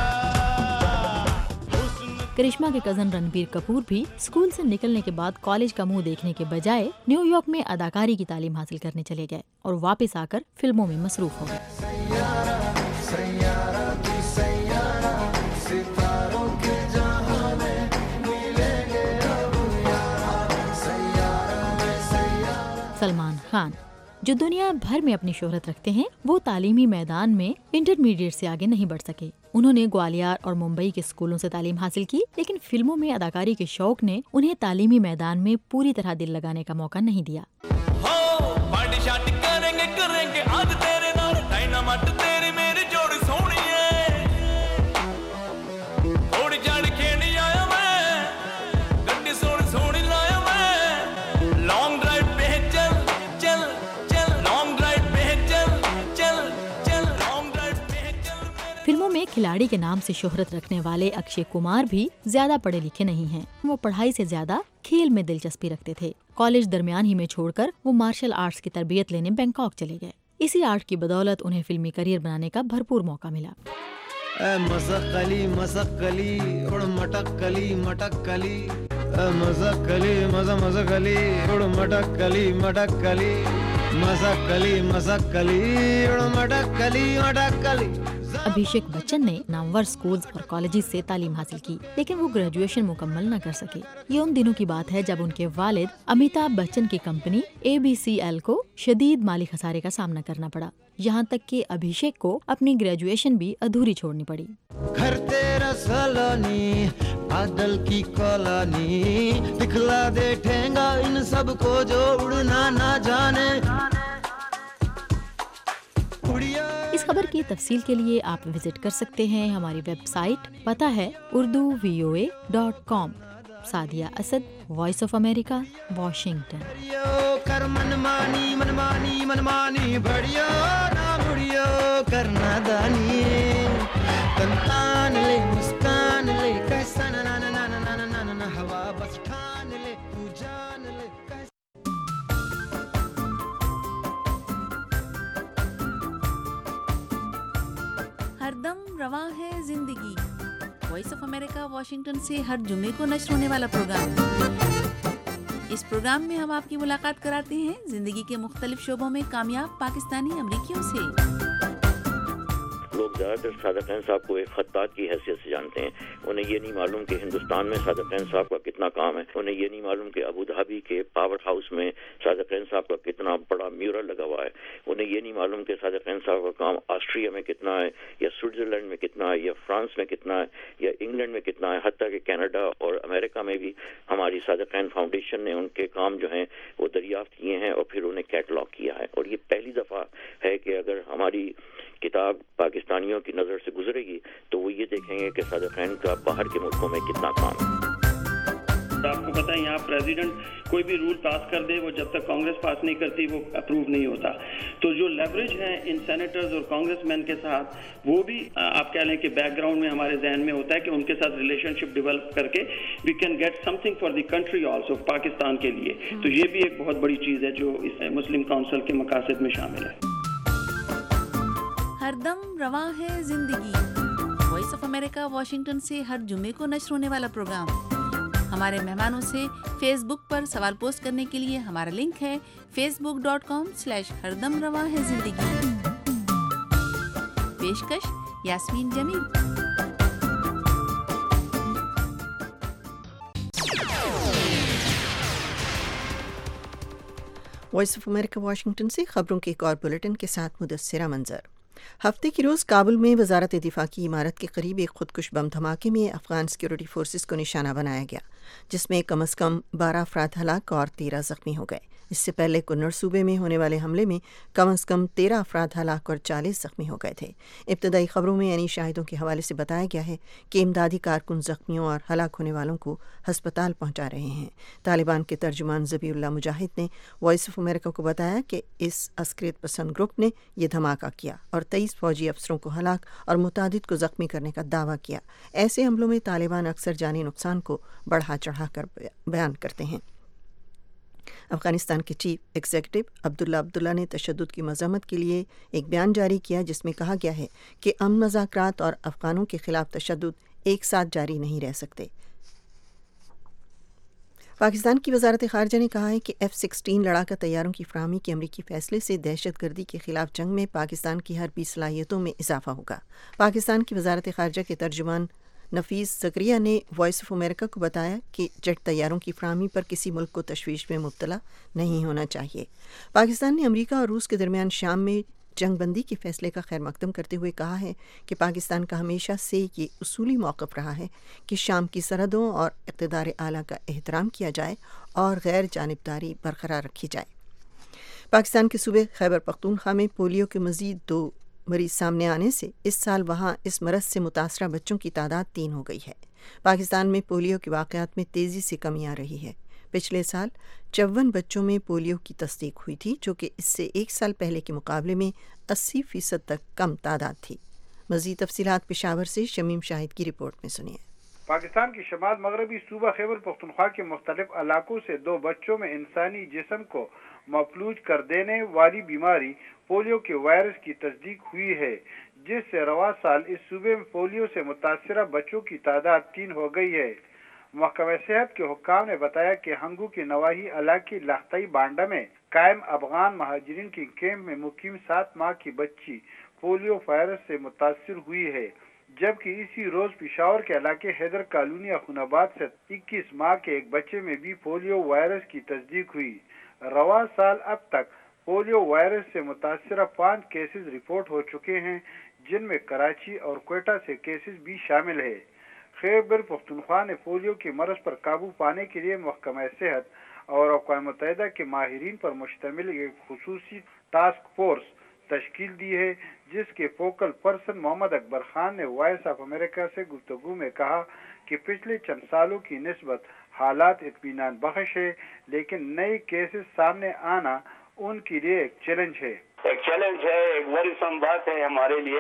کرشمہ کے کزن رنبیر کپور بھی اسکول سے نکلنے کے بعد کالج کا منہ دیکھنے کے بجائے نیو یارک میں اداکاری کی تعلیم حاصل کرنے چلے گئے اور واپس آ کر فلموں میں مصروف ہو گئے۔ سلمان خان جو دنیا بھر میں اپنی شہرت رکھتے ہیں، وہ تعلیمی میدان میں انٹرمیڈیٹ سے آگے نہیں بڑھ سکے۔ انہوں نے گوالیار اور ممبئی کے اسکولوں سے تعلیم حاصل کی، لیکن فلموں میں اداکاری کے شوق نے انہیں تعلیمی میدان میں پوری طرح دل لگانے کا موقع نہیں دیا۔ فلموں میں کھلاڑی کے نام سے شہرت رکھنے والے اکشے کمار بھی زیادہ پڑھے لکھے نہیں ہیں، وہ پڑھائی سے زیادہ کھیل میں دلچسپی رکھتے تھے۔ کالج درمیان ہی میں چھوڑ کر وہ مارشل آرٹس کی تربیت لینے بینکاک چلے گئے۔ اسی آرٹ کی بدولت انہیں فلمی کریئر بنانے کا بھرپور موقع ملا۔ اے مزق کلی مزق کلی اڑ مٹک کلی مٹک کلی، اے مزق کلی مزہ مزہ کلی اڑ مٹک کلی مٹک کلی، مزق کلی مزق کلی اڑ مٹک کلی مٹک کلی۔ ابھیشیک بچن نے نامور اسکولز اور کالجز سے تعلیم حاصل کی، لیکن وہ گریجویشن مکمل نہ کر سکے۔ یہ ان دنوں کی بات ہے جب ان کے والد امیتابھ بچن کی company A B C L کو شدید مالی خسارے کا سامنا کرنا پڑا، یہاں تک کہ ابھیشیک کو اپنی گریجویشن بھی ادھوری چھوڑنی پڑی۔ گھر تیرا سالانی بادل کی کالانی، دکھلا دے ٹھینگا ان سب کو جو اڑنا نہ جانے۔ اس خبر کی تفصیل کے لیے آپ وزٹ کر سکتے ہیں ہماری ویب سائٹ، پتہ ہے Urdu V O A dot com. Sadia Asad, voice of America, Washington. کر منمانی منمانی منمانی بڑھیا نہ بڑھیا کرنا دانی، تنتان لے مسکان لے کیسا نا نا نا نا نا نا نا ہوا بس ٹھان لے تو جان لے۔ ہر دم رواں ہے زندگی، وائس آف امریکہ واشنگٹن سے ہر جمعے کو نشر ہونے والا پروگرام۔ اس پروگرام میں ہم آپ کی ملاقات کراتے ہیں زندگی کے مختلف شعبوں میں کامیاب پاکستانی امریکیوں سے۔ لوگ زیادہ تر صادق خان صاحب کو ایک خطاط کی حیثیت سے جانتے ہیں، انہیں یہ نہیں معلوم کہ ہندوستان میں صادق خان صاحب کا کتنا کام ہے، انہیں یہ نہیں معلوم کہ ابو دھابی کے پاور ہاؤس میں صادق خان صاحب کا کتنا بڑا میورل لگا ہوا ہے، انہیں یہ نہیں معلوم کہ صادق خان صاحب کا کام آسٹریا میں کتنا ہے، یا سوئٹزرلینڈ میں کتنا ہے، یا فرانس میں کتنا ہے، یا انگلینڈ میں کتنا ہے، حتیٰ کہ کینیڈا اور امریکہ میں بھی ہماری صادق خان فاؤنڈیشن نے ان کے کام جو ہیں وہ دریافت کیے ہیں اور پھر انہیں کیٹلاگ کیا ہے۔ اور یہ پہلی دفعہ ہے کہ اگر ہماری کتاب پاکستانیوں کی نظر سے گزرے گی تو وہ یہ دیکھیں گے کہ صادق خان کا باہر کے ملکوں میں کتنا کام ہے۔ آپ کو پتہ ہے یہاں پریزیڈنٹ کوئی بھی رول پاس کر دے، وہ جب تک کانگریس پاس نہیں کرتی وہ اپروو نہیں ہوتا۔ تو جو لیوریج ہے ان سینیٹرز اور کانگریس مین کے ساتھ، وہ بھی آپ کہہ لیں کہ بیک گراؤنڈ میں ہمارے ذہن میں ہوتا ہے کہ ان کے ساتھ ریلیشن شپ ڈیولپ کر کے we can get something for the country also, Pakistan کے لیے۔ تو یہ بھی ایک بہت بڑی چیز ہے جو اس مسلم کونسل کے مقاصد میں شامل ہے۔ ہر دم رواں ہے زندگی، وائس آف امریکہ واشنگٹن سے ہر جمعے کو نشر ہونے والا پروگرام۔ ہمارے مہمانوں سے فیس بک پر سوال پوسٹ کرنے کے لیے ہمارا لنک ہے Facebook dot com slash ہر دم رواں ہے زندگی۔ پیشکش Yasmeen Jameel. Voice of America Washington से खबरों के एक और बुलेटिन के साथ मुदस्सिरा मंजर। हफ्ते की रोज़ काबुल में वजारत दिफा की इमारत के करीब एक खुदकुश बम धमाके में अफगान सिक्योरिटी फोर्सेस को निशाना बनाया गया, जिसमें कम अज़ कम बारह अफराद हलाक और तेरह ज़ख्मी हो गए। इससे पहले कुन्नड़ सूबे में होने वाले हमले में कम अज़ कम तेरह अफराद हलाक और चालीस ज़ख्मी हो गए थे। इब्तदाई खबरों में यानी शाहिदों के हवाले से बताया गया है कि इमदादी कारकुन ज़ख्मियों और हलाक होने वालों को हस्पताल पहुंचा रहे हैं। तालिबान के तर्जुमान ज़बीउल्लाह मुजाहिद ने वॉइस ऑफ अमेरिका को बताया कि इस अस्करियत पसंद ग्रुप ने यह धमाका किया और तेईस फौजी अफसरों को हलाक और मुतादिद को ज़ख्मी करने का दावा किया। ऐसे हमलों में तालिबान अक्सर जानी नुकसान को बढ़ा चढ़ा कर बयान करते हैं। अफगानिस्तान के चीफ एग्जीक्यूटिव अब्दुल्ला अब्दुल्ला ने तशद्दुद की मज़म्मत के लिए एक बयान जारी किया, जिसमें कहा गया है कि अमन मुज़ाकरात और अफगानों के खिलाफ तशद्दुद एक साथ जारी नहीं रह सकते। पाकिस्तान की वजारत ख़ारजा ने कहा है कि एफ सिक्सटीन लड़ाका तैयारों की फ़राहमी के अमरीकी फ़ैसले से दहशत गर्दी के ख़िलाफ़ जंग में पाकिस्तान की हरबी सलाहियतों में इजाफ़ा होगा। पाकिस्तान की वजारत ख़ारजा के तर्जुमान नफीस ज़करिया ने वॉइस ऑफ अमेरिका को बताया कि जेट तैयारों की फ़राहमी पर किसी मुल्क को तशवीश में मुब्तला नहीं होना चाहिए। पाकिस्तान ने अमरीका और रूस के दरमियान शाम में जंग बंदी के फ़ैसले का खैर मकदम करते हुए कहा है कि पाकिस्तान का हमेशा से ये उसूली मौक़िफ़ रहा है कि शाम की सरहदों और इक़्तिदार आला का एहतराम किया जाए और गैर जानिबदारी बरकरार रखी जाए। पाकिस्तान के सूबे खैबर पख्तूनख्वा में पोलियो के मज़ीद दो मरीज सामने आने से इस साल वहाँ इस मरज़ से मुतासरा बच्चों की तादाद तीन हो गई है। पाकिस्तान में पोलियो के वाक़यात में तेज़ी से कमी आ रही है। पिछले साल चौवन बच्चों में पोलियो की तस्दीक हुई थी, जो कि इससे एक साल पहले के मुकाबले में अस्सी फ़ीसद तक कम तादाद थी। मज़ीद तफसीलात पेशावर से शमीम शाहिद की रिपोर्ट में सुनिए। पाकिस्तान की शमाल मगरबी सूबा खैबर पख्तूनख्वा के मुख्तलिफ इलाकों से दो बच्चों में इंसानी जिस्म को मफलूज कर देने वाली बीमारी पोलियो के वायरस की तस्दीक हुई है, जिससे रवा साल इस सूबे में पोलियो से मुतासरा बच्चों की तादाद तीन हो गई है। महकमा सेहत के हुक्काम ने बताया कि हंगू के नवाही इलाके लाख्ताई बांडा में कायम अफगान महाजरीन के कैंप में मुकीम सात माह की बच्ची पोलियो वायरस से मुतासर हुई है, जबकि इसी रोज पिशावर के इलाके हैदर कॉलोनी अखुनाबाद से इक्कीस माह के एक बच्चे में भी पोलियो वायरस की तस्दीक हुई। रवा साल अब तक पोलियो वायरस से मुतासरा पाँच केसेस रिपोर्ट हो चुके हैं, जिनमें कराची और क्वेटा से केसेस भी शामिल है। खैबर पख्तूनख्वा ने पोलियो के मरज पर काबू पाने के लिए महकमा सेहत और अक़वाम मुत्तहिदा के माहिरीन पर मुश्तमिल एक खुसूसी टास्क फोर्स तश्कील दी है, जिसके फोकल पर्सन मोहम्मद अकबर खान ने वॉइस ऑफ अमेरिका से गुफ्तगू में कहा कि पिछले चंद सालों की निस्बत हालात इत्मीनान बख्श है, लेकिन नए केसेस सामने आना उनके लिए एक चैलेंज है। एक चैलेंज है, एक वरीसम बात है हमारे लिए,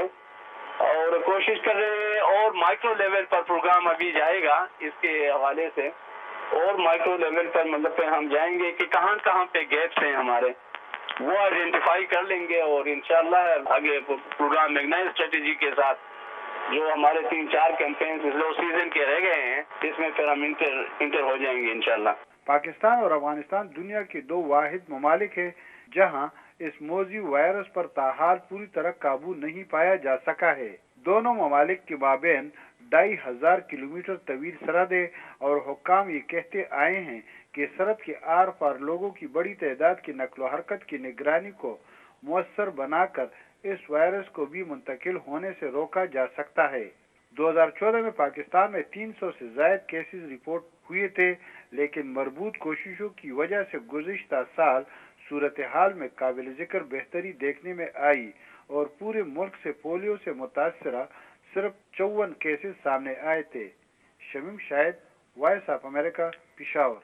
और कोशिश कर रहे हैं और माइक्रो लेवल पर प्रोग्राम अभी जाएगा इसके हवाले से, और माइक्रो लेवल पर मतलब पे हम जाएंगे कि कहाँ कहाँ पे गैप्स हैं हमारे, वो आइडेंटिफाई कर लेंगे और इंशाल्लाह आगे प्रोग्राम एक नए स्ट्रेटेजी के साथ जो हमारे तीन चार कैंपेन लो सीजन के रह गए हैं इसमें फिर हम इंटर इंटर हो जाएंगे इंशाल्लाह। पाकिस्तान और अफगानिस्तान दुनिया के दो वाहिद ममालिक है जहां इस मौजी वायरस पर ताहाल पूरी तरह काबू नहीं पाया जा सका है। दोनों ममालिक के माबेन ढाई हजार किलोमीटर तवील सरहद है और हुक्काम ये कहते आए हैं कि सरहद के आर पार लोगों की बड़ी तादाद की नकलो हरकत की निगरानी को मुयस्सर बनाकर इस वायरस को भी मुंतकिल होने से रोका जा सकता है। दो हज़ार चौदह में पाकिस्तान में तीन सौ से ज्यादा केसेस रिपोर्ट हुए थे, लेकिन मरबूत कोशिशों की वजह से गुज़िश्ता साल सूरत हाल में काबिल जिक्र बेहतरी देखने में आई और पूरे मुल्क से पोलियो से मुतासरा सिर्फ चौवन केसेस सामने आए थे। Shamim Shahid, voice of America, Peshawar.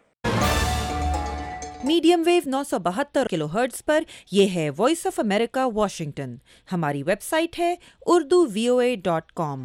Medium wave नौ सौ बहत्तर किलो हर्ट्ज पर यह है वॉइस ऑफ अमेरिका वाशिंगटन। हमारी वेबसाइट है Urdu V O A dot com.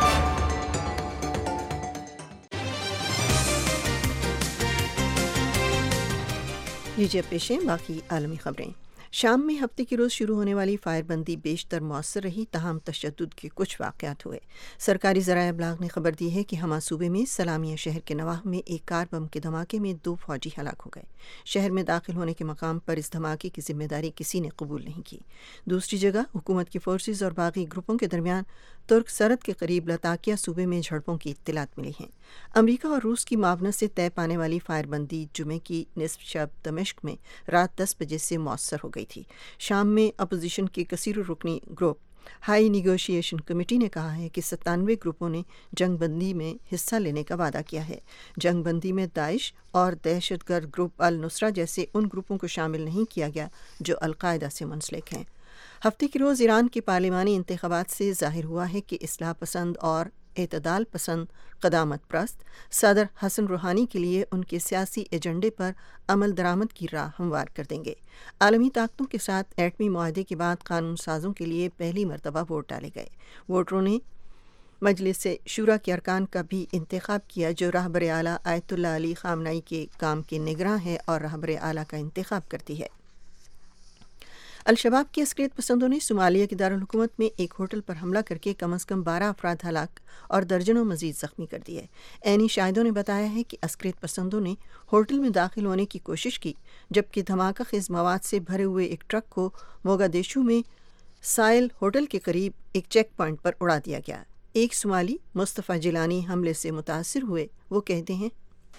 लीजिए पेश हैं बाकी आलमी खबरें। शाम में हफ्ते की रोज़ शुरू होने वाली फायरबंदी बेशतर मौसर रही, तहम तशद्दुद के कुछ वाक़यात हुए। सरकारी ज़राए अबलाग ने खबर दी है कि हमा सूबे में सलामिया शहर के नवाह में एक कार बम के धमाके में दो फौजी हलाक हो गए। शहर में दाखिल होने के मकाम पर इस धमाके की जिम्मेदारी किसी ने कबूल नहीं की। दूसरी जगह हुकूमत की फोर्सेस और बागी ग्रुपों के दरमियान ترک سرحد کے قریب لتاکیہ صوبے میں جھڑپوں کی اطلاعات ملی ہیں۔ امریکہ اور روس کی معاونت سے طے پانے والی فائر بندی جمعے کی نصف شب دمشق میں رات دس بجے سے مؤثر ہو گئی تھی۔ شام میں اپوزیشن کے کثیر الرکنی گروپ ہائی نیگوشیشن کمیٹی نے کہا ہے کہ ستانوے گروپوں نے جنگ بندی میں حصہ لینے کا وعدہ کیا ہے۔ جنگ بندی میں داعش اور دہشت گرد گروپ النصرہ جیسے ان گروپوں کو شامل نہیں کیا گیا جو القاعدہ سے منسلک ہیں۔ ہفتے کے روز ایران کے پارلیمانی انتخابات سے ظاہر ہوا ہے کہ اصلاح پسند اور اعتدال پسند قدامت پرست صدر حسن روحانی کے لیے ان کے سیاسی ایجنڈے پر عمل درآمد کی راہ ہموار کر دیں گے۔ عالمی طاقتوں کے ساتھ ایٹمی معاہدے کے بعد قانون سازوں کے لیے پہلی مرتبہ ووٹ ڈالے گئے۔ ووٹروں نے مجلس شورا کے ارکان کا بھی انتخاب کیا جو رہبر اعلیٰ آیت اللہ علی خامنئی کے کام کے نگراں ہے اور رہبر اعلیٰ کا انتخاب کرتی ہے۔ الشباب کے عسکریت پسندوں نے صومالیہ کے دارالحکومت میں ایک ہوٹل پر حملہ کر کے کم از کم بارہ افراد ہلاک اور درجنوں مزید زخمی کر دیے۔ عینی شاہدوں نے بتایا ہے کہ عسکریت پسندوں نے ہوٹل میں داخل ہونے کی کوشش کی جبکہ دھماکہ خیز مواد سے بھرے ہوئے ایک ٹرک کو موگادیشو میں سائل ہوٹل کے قریب ایک چیک پوائنٹ پر اڑا دیا گیا۔ ایک صومالی مصطفیٰ جیلانی حملے سے متاثر ہوئے۔ وہ کہتے ہیں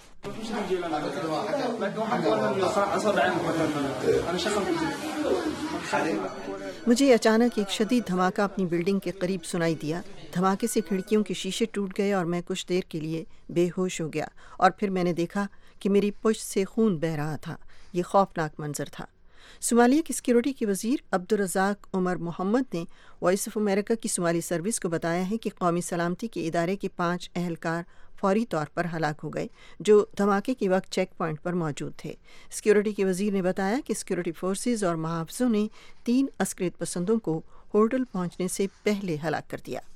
مجھے اچانک ایک شدید دھماکہ اپنی بلڈنگ کے قریب سنائی دیا۔ دھماکے سے کھڑکیوں کے شیشے ٹوٹ گئے اور میں کچھ دیر کے لیے بے ہوش ہو گیا اور پھر میں نے دیکھا کہ میری پشت سے خون بہہ رہا تھا۔ یہ خوفناک منظر تھا۔ صومالیہ کی سیکیورٹی کے وزیر عبدالرزاق عمر محمد نے وائس آف امریکہ کی صومالی سروس کو بتایا ہے کہ قومی سلامتی کے ادارے کے پانچ اہلکار فوری طور پر ہلاک ہو گئے جو دھماکے کے وقت چیک پوائنٹ پر موجود تھے۔ سیکیورٹی کے وزیر نے بتایا کہ سیکیورٹی فورسز اور محافظوں نے تین عسکریت پسندوں کو ہوٹل پہنچنے سے پہلے ہلاک کر دیا۔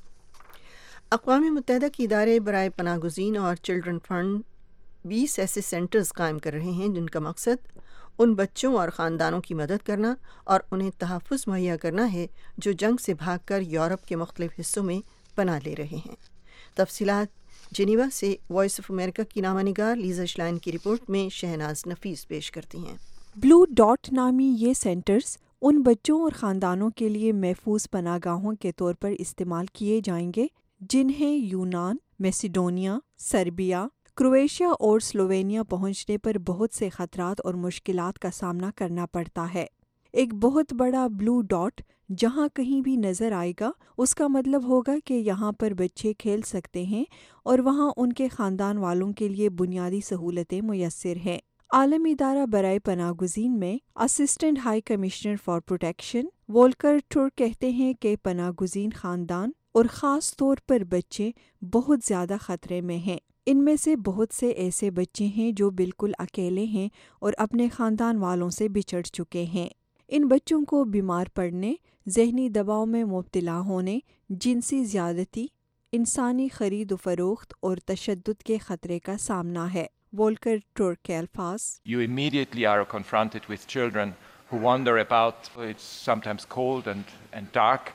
اقوام متحدہ کے ادارے برائے پناہ گزین اور چلڈرن فنڈ بیس ایسے سینٹرز قائم کر رہے ہیں جن کا مقصد ان بچوں اور خاندانوں کی مدد کرنا اور انہیں تحفظ مہیا کرنا ہے جو جنگ سے بھاگ کر یورپ کے مختلف حصوں میں پناہ لے رہے ہیں۔ تفصیلات جنیوا سے وائس آف امریکہ کی نامہ نگار لیزا شلائن کی رپورٹ میں شہناز نفیس پیش کرتی ہیں۔ بلو ڈاٹ نامی یہ سینٹرز ان بچوں اور خاندانوں کے لیے محفوظ پناہ گاہوں کے طور پر استعمال کیے جائیں گے جنہیں یونان، میسیڈونیا، سربیا، کرویشیا اور سلووینیا پہنچنے پر بہت سے خطرات اور مشکلات کا سامنا کرنا پڑتا ہے۔ ایک بہت بڑا بلو ڈاٹ جہاں کہیں بھی نظر آئے گا اس کا مطلب ہوگا کہ یہاں پر بچے کھیل سکتے ہیں اور وہاں ان کے خاندان والوں کے لیے بنیادی سہولتیں میسر ہیں۔ عالمی ادارہ برائے پناہ گزین میں assistant high commissioner for protection Volker Türk کہتے ہیں کہ پناہ گزین خاندان اور خاص طور پر بچے بہت زیادہ خطرے میں ہیں۔ ان میں سے بہت سے ایسے بچے ہیں جو بالکل اکیلے ہیں اور اپنے خاندان والوں سے بچھڑ چکے ہیں۔ ان بچوں کو بیمار پڑنے، ذہنی دباؤ میں مبتلا ہونے، جنسی زیادتی، انسانی خرید و فروخت اور تشدد کے خطرے کا سامنا ہے۔ وولکر ٹرک کے الفاظ You immediately are confronted with children who wander about. It's sometimes cold and, and dark.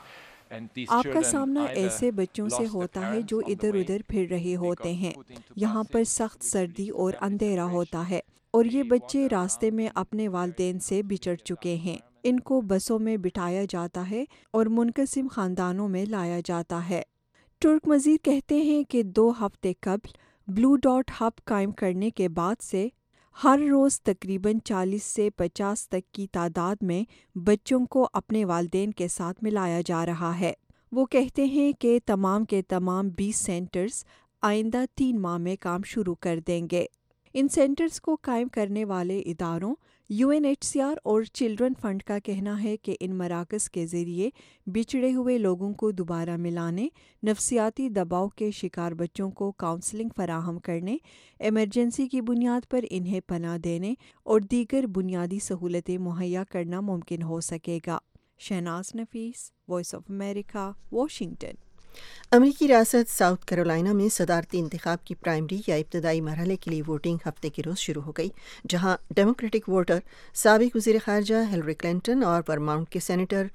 آپ کا سامنا ایسے بچوں سے ہوتا ہے جو ادھر ادھر پھر رہے ہوتے ہیں۔ یہاں پر سخت سردی اور اندھیرا ہوتا ہے اور یہ بچے راستے میں اپنے والدین سے بچھڑ چکے ہیں۔ ان کو بسوں میں بٹھایا جاتا ہے اور منقسم خاندانوں میں لایا جاتا ہے۔ ٹرک مزید کہتے ہیں کہ دو ہفتے قبل بلو ڈاٹ ہب قائم کرنے کے بعد سے ہر روز تقریباً چالیس سے پچاس تک کی تعداد میں بچوں کو اپنے والدین کے ساتھ ملایا جا رہا ہے۔ وہ کہتے ہیں کہ تمام کے تمام بیس سینٹرز آئندہ تین ماہ میں کام شروع کر دیں گے۔ ان سینٹرز کو قائم کرنے والے اداروں U N H C R اور چلڈرن فنڈ کا کہنا ہے کہ ان مراکز کے ذریعے بچھڑے ہوئے لوگوں کو دوبارہ ملانے، نفسیاتی دباؤ کے شکار بچوں کو کاؤنسلنگ فراہم کرنے، ایمرجنسی کی بنیاد پر انہیں پناہ دینے اور دیگر بنیادی سہولتیں مہیا کرنا ممکن ہو سکے گا۔ Shahnaz Nafees, voice of America, Washington. امریکی ریاست ساؤتھ کیرولائنا میں صدارتی انتخاب کی پرائمری یا ابتدائی مرحلے کے لیے ووٹنگ ہفتے کے روز شروع ہو گئی، جہاں ڈیموکریٹک ووٹر سابق وزیر خارجہ ہلری کلنٹن اور ورماؤنٹ کے سینیٹر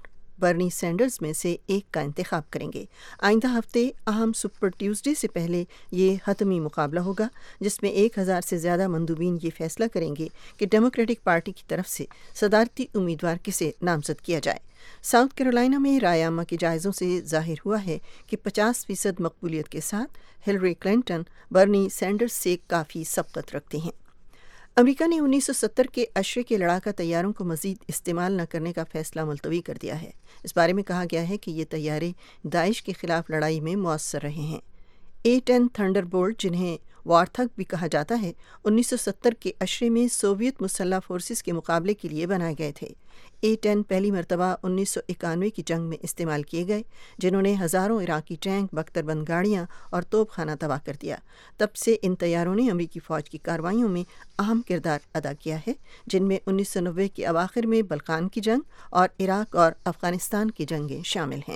برنی سینڈرز میں سے ایک کا انتخاب کریں گے۔ آئندہ ہفتے اہم سپر ٹیوزڈے سے پہلے یہ حتمی مقابلہ ہوگا، جس میں ایک ہزار سے زیادہ مندوبین یہ فیصلہ کریں گے کہ ڈیموکریٹک پارٹی کی طرف سے صدارتی امیدوار کسے نامزد کیا جائے۔ ساؤتھ کیرولائنا میں رائے عامہ کے جائزوں سے ظاہر ہوا ہے کہ پچاس فیصد مقبولیت کے ساتھ ہلری کلنٹن برنی سینڈرز سے کافی سبقت رکھتے ہیں۔ امریکہ نے انیس سو ستر کے عشرے کے لڑاکا طیاروں کو مزید استعمال نہ کرنے کا فیصلہ ملتوی کر دیا ہے۔ اس بارے میں کہا گیا ہے کہ یہ طیارے داعش کے خلاف لڑائی میں مؤثر رہے ہیں۔ اے ٹین تھنڈر بولٹ، جنہیں وارتھگ بھی کہا جاتا ہے، انیس سو ستر کے عشرے میں سوویت مسلح فورسز کے مقابلے کے لیے بنائے گئے تھے۔ اے ٹین پہلی مرتبہ انیس سو اکانوے کی جنگ میں استعمال کیے گئے، جنہوں نے ہزاروں عراقی ٹینک، بختر بند گاڑیاں اور توپ خانہ تباہ کر دیا۔ تب سے ان طیاروں نے امریکی فوج کی کارروائیوں میں اہم کردار ادا کیا ہے، جن میں انیس سو نوے کے اواخر میں بلقان کی جنگ اور عراق اور افغانستان کی جنگیں شامل ہیں۔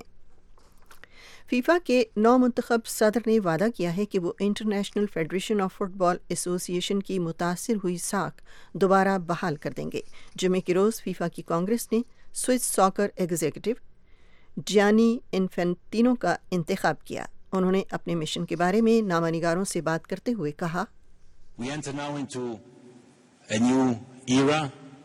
فیفا کے نو منتخب صدر نے وعدہ کیا ہے کہ وہ international federation of football association کی متاثر ہوئی ساکھ دوبارہ بحال کر دیں گے۔ جمعے کے روز فیفا کی کانگریس نے سوئس ساکر ایگزیکٹو جیانی انفینٹینو کا انتخاب کیا۔ انہوں نے اپنے مشن کے بارے میں نامہ نگاروں سے بات کرتے ہوئے کہا، We enter now into a new era.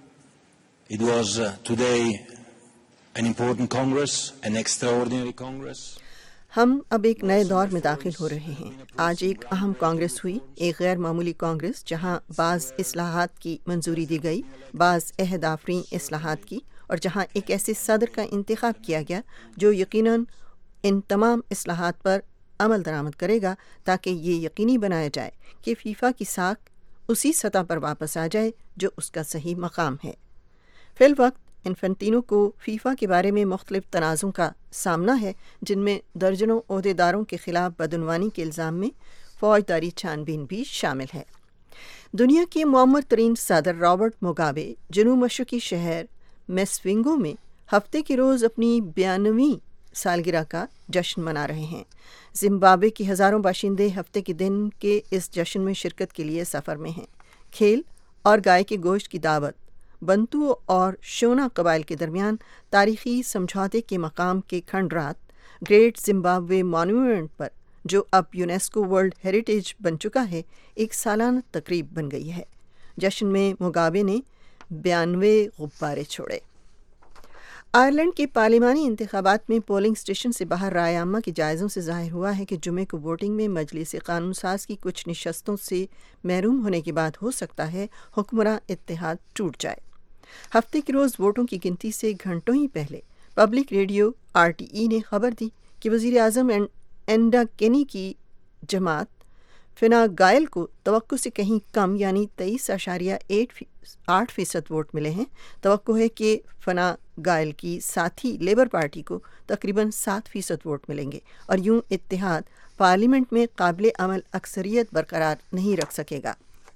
It was uh, today an important Congress, an extraordinary Congress. ہم اب ایک نئے دور میں داخل ہو رہے ہیں۔ آج ایک اہم کانگریس ہوئی، ایک غیر معمولی کانگریس جہاں بعض اصلاحات کی منظوری دی گئی، بعض عہد آفرین اصلاحات کی، اور جہاں ایک ایسے صدر کا انتخاب کیا گیا جو یقیناً ان تمام اصلاحات پر عمل درآمد کرے گا تاکہ یہ یقینی بنایا جائے کہ فیفا کی ساکھ اسی سطح پر واپس آ جائے جو اس کا صحیح مقام ہے۔ فی الوقت انفینٹینو کو فیفا کے بارے میں مختلف تنازعوں کا سامنا ہے، جن میں درجنوں عہدیداروں کے خلاف بدعنوانی کے الزام میں فوجداری چھان بین بھی شامل ہے۔ دنیا کے معمر ترین صدر رابرٹ موگابے جنوب مشرقی شہر میسوینگو میں ہفتے کے روز اپنی بیانویں سالگرہ کا جشن منا رہے ہیں۔ زمبابوے کے ہزاروں باشندے ہفتے کے دن کے اس جشن میں شرکت کے لیے سفر میں ہیں۔ کھیل اور گائے کے گوشت کی دعوت، بنتو اور شونا قبائل کے درمیان تاریخی سمجھوتے کے مقام کے کھنڈرات، گریٹ زمبابوے مانومنٹ پر جو اب یونیسکو ورلڈ ہیریٹیج بن چکا ہے، ایک سالانہ تقریب بن گئی ہے۔ جشن میں موگابے نے بیانوے غبارے چھوڑے۔ آئرلینڈ کے پارلیمانی انتخابات میں پولنگ اسٹیشن سے باہر رائے عامہ کے جائزوں سے ظاہر ہوا ہے کہ جمعے کو ووٹنگ میں مجلس قانون ساز کی کچھ نشستوں سے محروم ہونے کے بعد ہو سکتا ہے حکمراں اتحاد ٹوٹ جائے۔ ہفتے کے روز ووٹوں کی گنتی سے گھنٹوں ہی پہلے public radio R T E نے خبر دی کہ وزیر اعظم اینڈا کینی کی جماعت فنا گائل کو توقع سے کہیں کم یعنی تیئیس اشاریہ آٹھ فیصد ووٹ ملے ہیں۔ توقع ہے کہ فنا گائل کی ساتھی لیبر پارٹی کو تقریباً سات فیصد ووٹ ملیں گے، اور یوں اتحاد پارلیمنٹ میں قابل عمل اکثریت برقرار نہیں رکھ سکے گا۔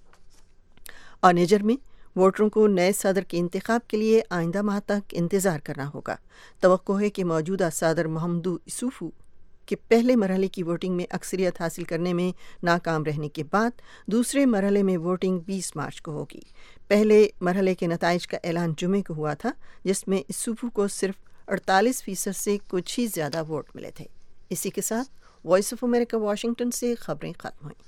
اور نیجر میں ووٹروں کو نئے صدر کے انتخاب کے لیے آئندہ ماہ تک انتظار کرنا ہوگا۔ توقع ہے کہ موجودہ صدر محمدو اسوفو کہ پہلے مرحلے کی ووٹنگ میں اکثریت حاصل کرنے میں ناکام رہنے کے بعد دوسرے مرحلے میں ووٹنگ بیس مارچ کو ہوگی۔ پہلے مرحلے کے نتائج کا اعلان جمعے کو ہوا تھا، جس میں اسوفو کو صرف اڑتالیس فیصد سے کچھ ہی زیادہ ووٹ ملے تھے۔ اسی کے ساتھ وائس آف امریکہ واشنگٹن سے خبریں ختم ہوئیں۔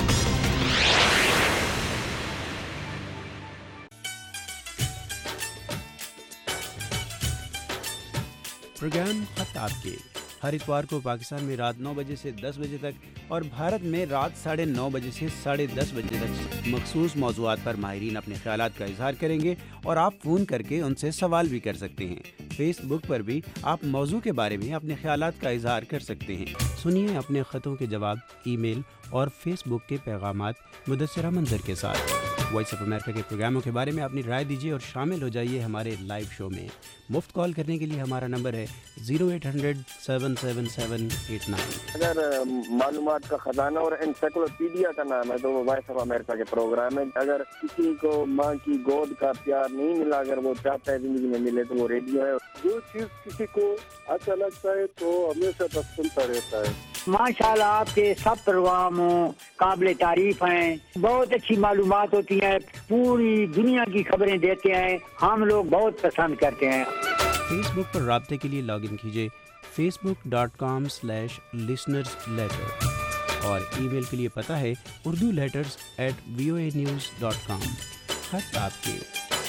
پروگرام خط آپ کے ہر اتوار کو پاکستان میں رات نو بجے سے دس بجے تک اور بھارت میں رات ساڑھے نو بجے سے ساڑھے دس بجے تک مخصوص موضوعات پر ماہرین اپنے خیالات کا اظہار کریں گے، اور آپ فون کر کے ان سے سوال بھی کر سکتے ہیں۔ فیس بک پر بھی آپ موضوع کے بارے میں اپنے خیالات کا اظہار کر سکتے ہیں۔ سنیے اپنے خطوں کے جواب ای میل اور فیس بک کے پیغامات مدثرہ منظر کے ساتھ۔ وائس آف امریکہ کے پروگراموں کے بارے میں اپنی رائے دیجیے اور شامل ہو جائیے ہمارے لائیو شو میں۔ مفت کال کرنے کے لیے ہمارا نمبر ہے zero eight hundred seven seven seven eight nine. اگر معلومات کا خزانہ اور انسائکلوپیڈیا کا نام ہے تو وہ وائس آف امریکہ کے پروگرام ہے۔ اگر کسی کو ماں کی گود کا پیار نہیں ملا، اگر وہ چاہتا ہے زندگی میں ملے، تو وہ ریڈیو ہے۔ جو چیز کسی کو اچھا لگتا ہے تو ہمیشہ بس سنتا رہتا ہے۔ ماشاء اللہ آپ کے سب پروگرام قابل تعریف ہیں، بہت اچھی معلومات ہوتی ہیں، پوری دنیا کی خبریں دیتے ہیں، ہم لوگ بہت پسند کرتے ہیں۔ فیس بک پر رابطے کے لیے لاگ ان کیجیے Facebook dot com slash listeners letter اور ای میل کے لیے پتہ ہے Urdu letters at V O A news dot com. خط آپ کے.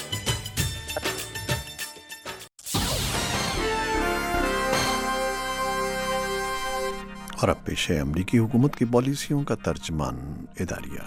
اور اب پیش ہے امریکی حکومت کی پالیسیوں کا ترجمان اداریہ.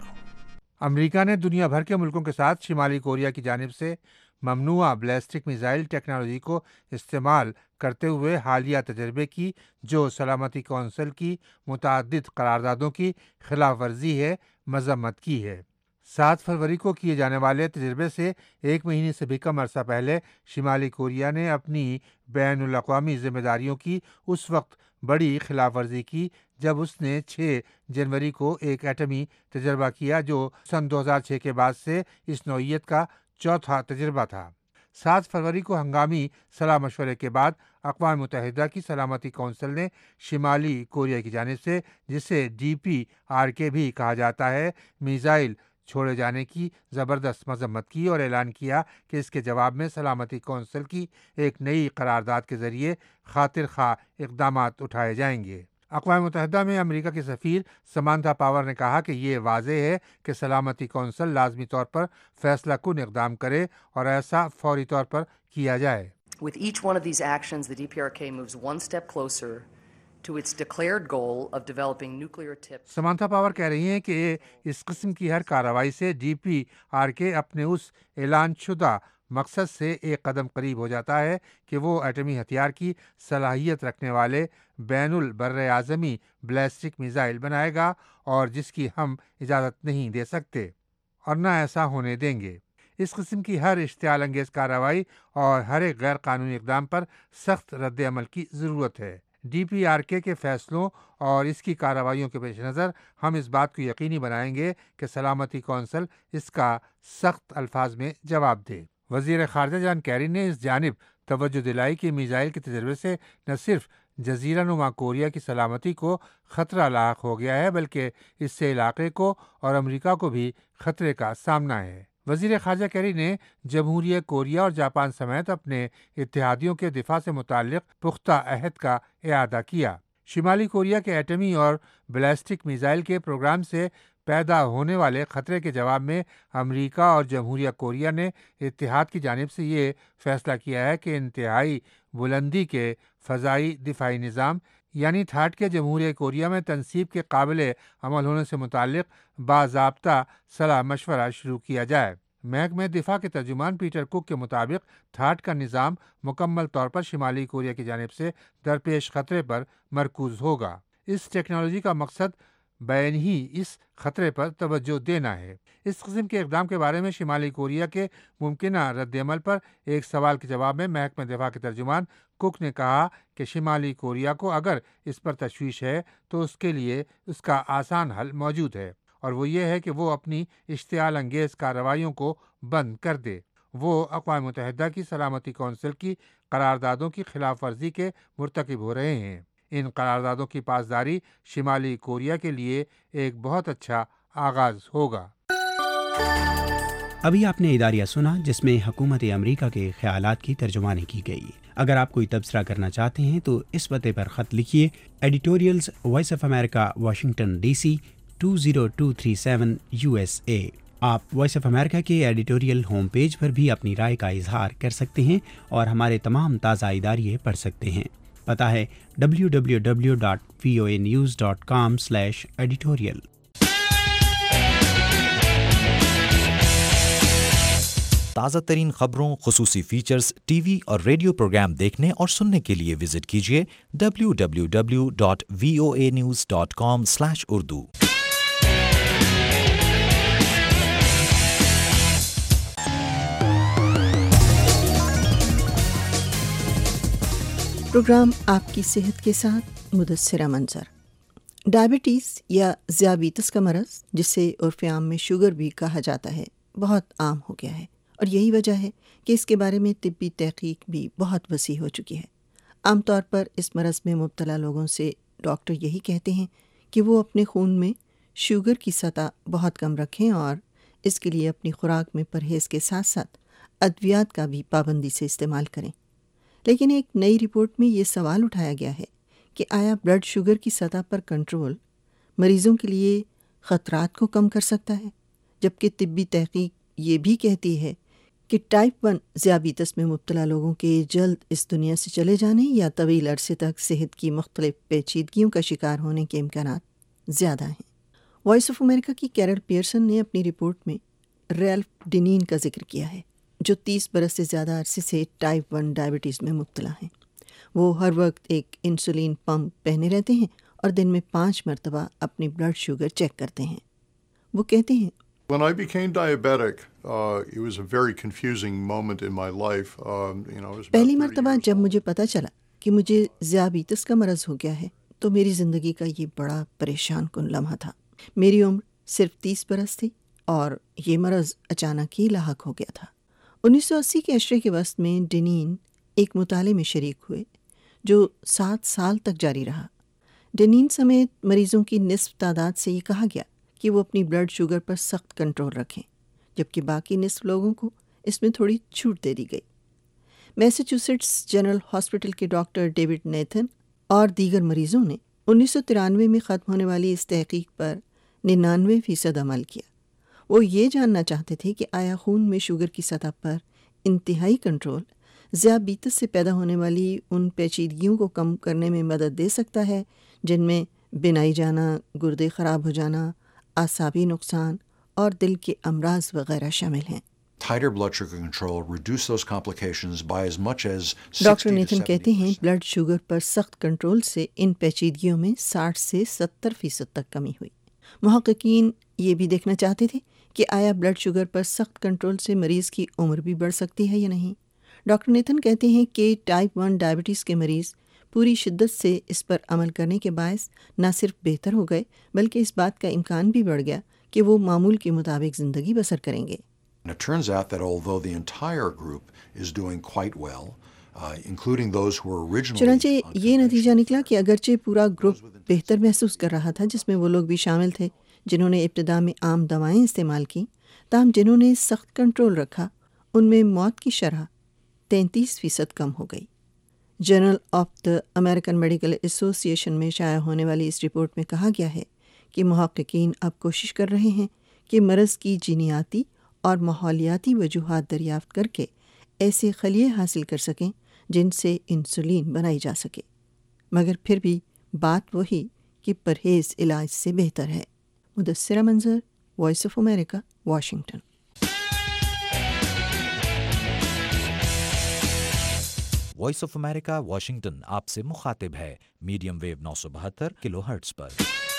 امریکہ نے دنیا بھر کے ملکوں کے ساتھ شمالی کوریا کی جانب سے ممنوعہ بیلسٹک میزائل ٹیکنالوجی کو استعمال کرتے ہوئے حالیہ تجربے کی جو سلامتی کونسل کی متعدد قراردادوں کی خلاف ورزی ہے مذمت کی ہے. سات فروری کو کیے جانے والے تجربے سے ایک مہینے سے بھی کم عرصہ پہلے شمالی کوریا نے اپنی بین الاقوامی ذمہ داریوں کی اس وقت بڑی خلاف ورزی کی جب اس نے چھ جنوری کو ایک ایٹمی تجربہ کیا جو سن دو ہزار چھ کے بعد سے اس نوعیت کا چوتھا تجربہ تھا. سات فروری کو ہنگامی صلاح مشورے کے بعد اقوام متحدہ کی سلامتی کونسل نے شمالی کوریا کی جانب سے جسے ڈی پی آر کے بھی کہا جاتا ہے میزائل چھوڑے جانے کی زبردست مذمت کی اور اعلان کیا کہ اس کے جواب میں سلامتی کونسل کی ایک نئی قرارداد کے ذریعے خاطر خواہ اقدامات اٹھائے جائیں گے. اقوام متحدہ میں امریکہ کے سفیر سمانتھا پاور نے کہا کہ یہ واضح ہے کہ سلامتی کونسل لازمی طور پر فیصلہ کن اقدام کرے اور ایسا فوری طور پر کیا جائے. With each one of these actions, the D P R K moves one step closer to its declared goal of developing nuclear tips. Samantha Power کہہ رہی ہیں کہ اس قسم کی ہر کارروائی سے ڈی پی آر کے اپنے اس اعلان شدہ مقصد سے ایک قدم قریب ہو جاتا ہے کہ وہ ایٹمی ہتھیار کی صلاحیت رکھنے والے بین البر اعظمی بیلسٹک میزائل بنائے گا اور جس کی ہم اجازت نہیں دے سکتے اور نہ ایسا ہونے دیں گے. اس قسم کی ہر اشتعال انگیز کارروائی اور ہر ایک غیر قانونی اقدام پر سخت رد عمل کی ضرورت ہے. ڈی پی آر کے کے فیصلوں اور اس کی کارروائیوں کے پیش نظر ہم اس بات کو یقینی بنائیں گے کہ سلامتی کونسل اس کا سخت الفاظ میں جواب دے. وزیر خارجہ جان کیری نے اس جانب توجہ دلائی کہ میزائل کے تجربے سے نہ صرف جزیرہ نما کوریا کی سلامتی کو خطرہ لاحق ہو گیا ہے بلکہ اس سے علاقے کو اور امریکہ کو بھی خطرے کا سامنا ہے. وزیر خارجہ کیری نے جمہوریہ کوریا اور جاپان سمیت اپنے اتحادیوں کے دفاع سے متعلق پختہ عہد کا اعادہ کیا. شمالی کوریا کے ایٹمی اور بیلسٹک میزائل کے پروگرام سے پیدا ہونے والے خطرے کے جواب میں امریکہ اور جمہوریہ کوریا نے اتحاد کی جانب سے یہ فیصلہ کیا ہے کہ انتہائی بلندی کے فضائی دفاعی نظام یعنی تھاٹ کے جمہوریہ کوریا میں تنصیب کے قابل عمل ہونے سے متعلق باضابطہ صلاح مشورہ شروع کیا جائے. محکمہ دفاع کے ترجمان پیٹر کوک کے مطابق تھاٹ کا نظام مکمل طور پر شمالی کوریا کی جانب سے درپیش خطرے پر مرکوز ہوگا. اس ٹیکنالوجی کا مقصد بین ہی اس خطرے پر توجہ دینا ہے. اس قسم کے اقدام کے بارے میں شمالی کوریا کے ممکنہ رد عمل پر ایک سوال کے جواب میں محکمہ دفاع کے ترجمان کوک نے کہا کہ شمالی کوریا کو اگر اس پر تشویش ہے تو اس کے لیے اس کا آسان حل موجود ہے اور وہ یہ ہے کہ وہ اپنی اشتعال انگیز کارروائیوں کو بند کر دے. وہ اقوام متحدہ کی سلامتی کونسل کی قراردادوں کی خلاف ورزی کے مرتکب ہو رہے ہیں. ان قراردادوں کی پاسداری شمالی کوریا کے لیے ایک بہت اچھا آغاز ہوگا. ابھی آپ نے اداریہ سنا جس میں حکومت امریکہ کے خیالات کی ترجمانی کی گئی. اگر آپ کوئی تبصرہ کرنا چاہتے ہیں تو اس پتے پر خط لکھیے editorials voice of America Washington D C two zero two three seven U S A. آپ وائس آف امریکہ کے ایڈیٹوریل ہوم پیج پر بھی اپنی رائے کا اظہار کر سکتے ہیں اور ہمارے تمام تازہ اداریے پڑھ سکتے ہیں. پتہ ہے W W W dot V O A news dot com slash editorial. تازہ ترین خبروں، خصوصی فیچرز، ٹی وی اور ریڈیو پروگرام دیکھنے اور سننے کے لیے وزٹ کیجیے W W W dot V O A news dot com slash Urdu. Programme آپ کی صحت کے ساتھ مدثرہ منظر. ڈائبٹیز یا ذیابیطس کا مرض جسے عرف عام میں شوگر بھی کہا جاتا ہے بہت عام ہو گیا ہے اور یہی وجہ ہے کہ اس کے بارے میں طبی تحقیق بھی بہت وسیع ہو چکی ہے. عام طور پر اس مرض میں مبتلا لوگوں سے ڈاکٹر یہی کہتے ہیں کہ وہ اپنے خون میں شوگر کی سطح بہت کم رکھیں اور اس کے لیے اپنی خوراک میں پرہیز کے ساتھ ساتھ ادویات کا بھی پابندی سے استعمال کریں. لیکن ایک نئی رپورٹ میں یہ سوال اٹھایا گیا ہے کہ آیا بلڈ شوگر کی سطح پر کنٹرول مریضوں کے لیے خطرات کو کم کر سکتا ہے، جبکہ طبی تحقیق یہ بھی کہتی ہے کہ ٹائپ ون ذیابیطس میں مبتلا لوگوں کے جلد اس دنیا سے چلے جانے یا طویل عرصے تک صحت کی مختلف پیچیدگیوں کا شکار ہونے کے امکانات زیادہ ہیں۔ وائس آف امریکہ کی کیرل پیئرسن نے اپنی رپورٹ میں ریلف ڈینین کا ذکر کیا ہے، جو تیس برس سے زیادہ عرصے سے ٹائپ ون ڈائبٹیز میں مبتلا ہیں۔ وہ ہر وقت ایک انسولین پمپ پہنے رہتے ہیں اور دن میں پانچ مرتبہ اپنی بلڈ شوگر چیک کرتے ہیں۔ وہ کہتے ہیں When I became diabetic, uh, it was a very confusing moment in my life. Um, you know, it was about پہلی مرتبہ جب مجھے پتہ چلا کہ مجھے ذیابیطس کا مرض ہو گیا ہے تو میری زندگی کا یہ بڑا پریشان کن لمحہ تھا۔ میری عمر صرف تیس برس تھی اور یہ مرض اچانک ہی لاحق ہو گیا تھا۔ انیس سو اسی کے عشرے کے وسط میں ڈینین ایک مطالعے میں شریک ہوئے جو سات سال تک جاری رہا۔ ڈینین سمیت مریضوں کی نصف تعداد سے یہ کہا گیا کہ وہ اپنی بلڈ شوگر پر سخت کنٹرول رکھیں، جبکہ باقی نصف لوگوں کو اس میں تھوڑی چھوٹ دے دی گئی۔ میساچوسیٹس جنرل ہاسپٹل کے ڈاکٹر ڈیوڈ نیتھن اور دیگر مریضوں نے انیس سو ترانوے میں ختم ہونے والی اس تحقیق پر ننانوے فیصد عمل کیا۔ وہ یہ جاننا چاہتے تھے کہ آیا خون میں شوگر کی سطح پر انتہائی کنٹرول ذیابیطس سے پیدا ہونے والی ان پیچیدگیوں کو کم کرنے میں مدد دے سکتا ہے جن میں بینائی جانا، گردے خراب ہو جانا، اعصابی نقصان اور دل کے امراض وغیرہ شامل ہیں۔ tighter blood sugar control reduce those complications by as much as doctor Nathan کہتے ہیں بلڈ شوگر پر سخت کنٹرول سے ان پیچیدگیوں میں ساٹھ سے ستر فیصد تک کمی ہوئی۔ محققین یہ بھی دیکھنا چاہتے تھے کہ آیا بلڈ شوگر پر سخت کنٹرول سے مریض کی عمر بھی بڑھ سکتی ہے یا نہیں۔ ڈاکٹر نیتھن کہتے ہیں کہ ٹائپ ون ڈائبٹیز کے مریض پوری شدت سے اس پر عمل کرنے کے باعث نہ صرف بہتر ہو گئے بلکہ اس بات کا امکان بھی بڑھ گیا کہ وہ معمول کے مطابق زندگی بسر کریں گے۔ And it turns out that although the entire group is doing quite well, uh, including those who were originally چنانچہ یہ نتیجہ نکلا کہ اگرچہ پورا گروپ بہتر محسوس کر رہا تھا، جس میں وہ لوگ بھی شامل تھے جنہوں نے ابتدا میں عام دوائیں استعمال کی، تاہم جنہوں نے سخت کنٹرول رکھا ان میں موت کی شرح تینتیس فیصد کم ہو گئی۔ Journal of the American medical association میں شائع ہونے والی اس رپورٹ میں کہا گیا ہے کہ محققین اب کوشش کر رہے ہیں کہ مرض کی جینیاتی اور ماحولیاتی وجوہات دریافت کر کے ایسے خلیے حاصل کر سکیں جن سے انسولین بنائی جا سکے، مگر پھر بھی بات وہی کہ پرہیز علاج سے بہتر ہے۔ Mudassira Manzar, voice of America, Washington. Voice of America Washington آپ سے مخاطب ہے میڈیم ویو نو سو بہتر کلو ہرٹز پر۔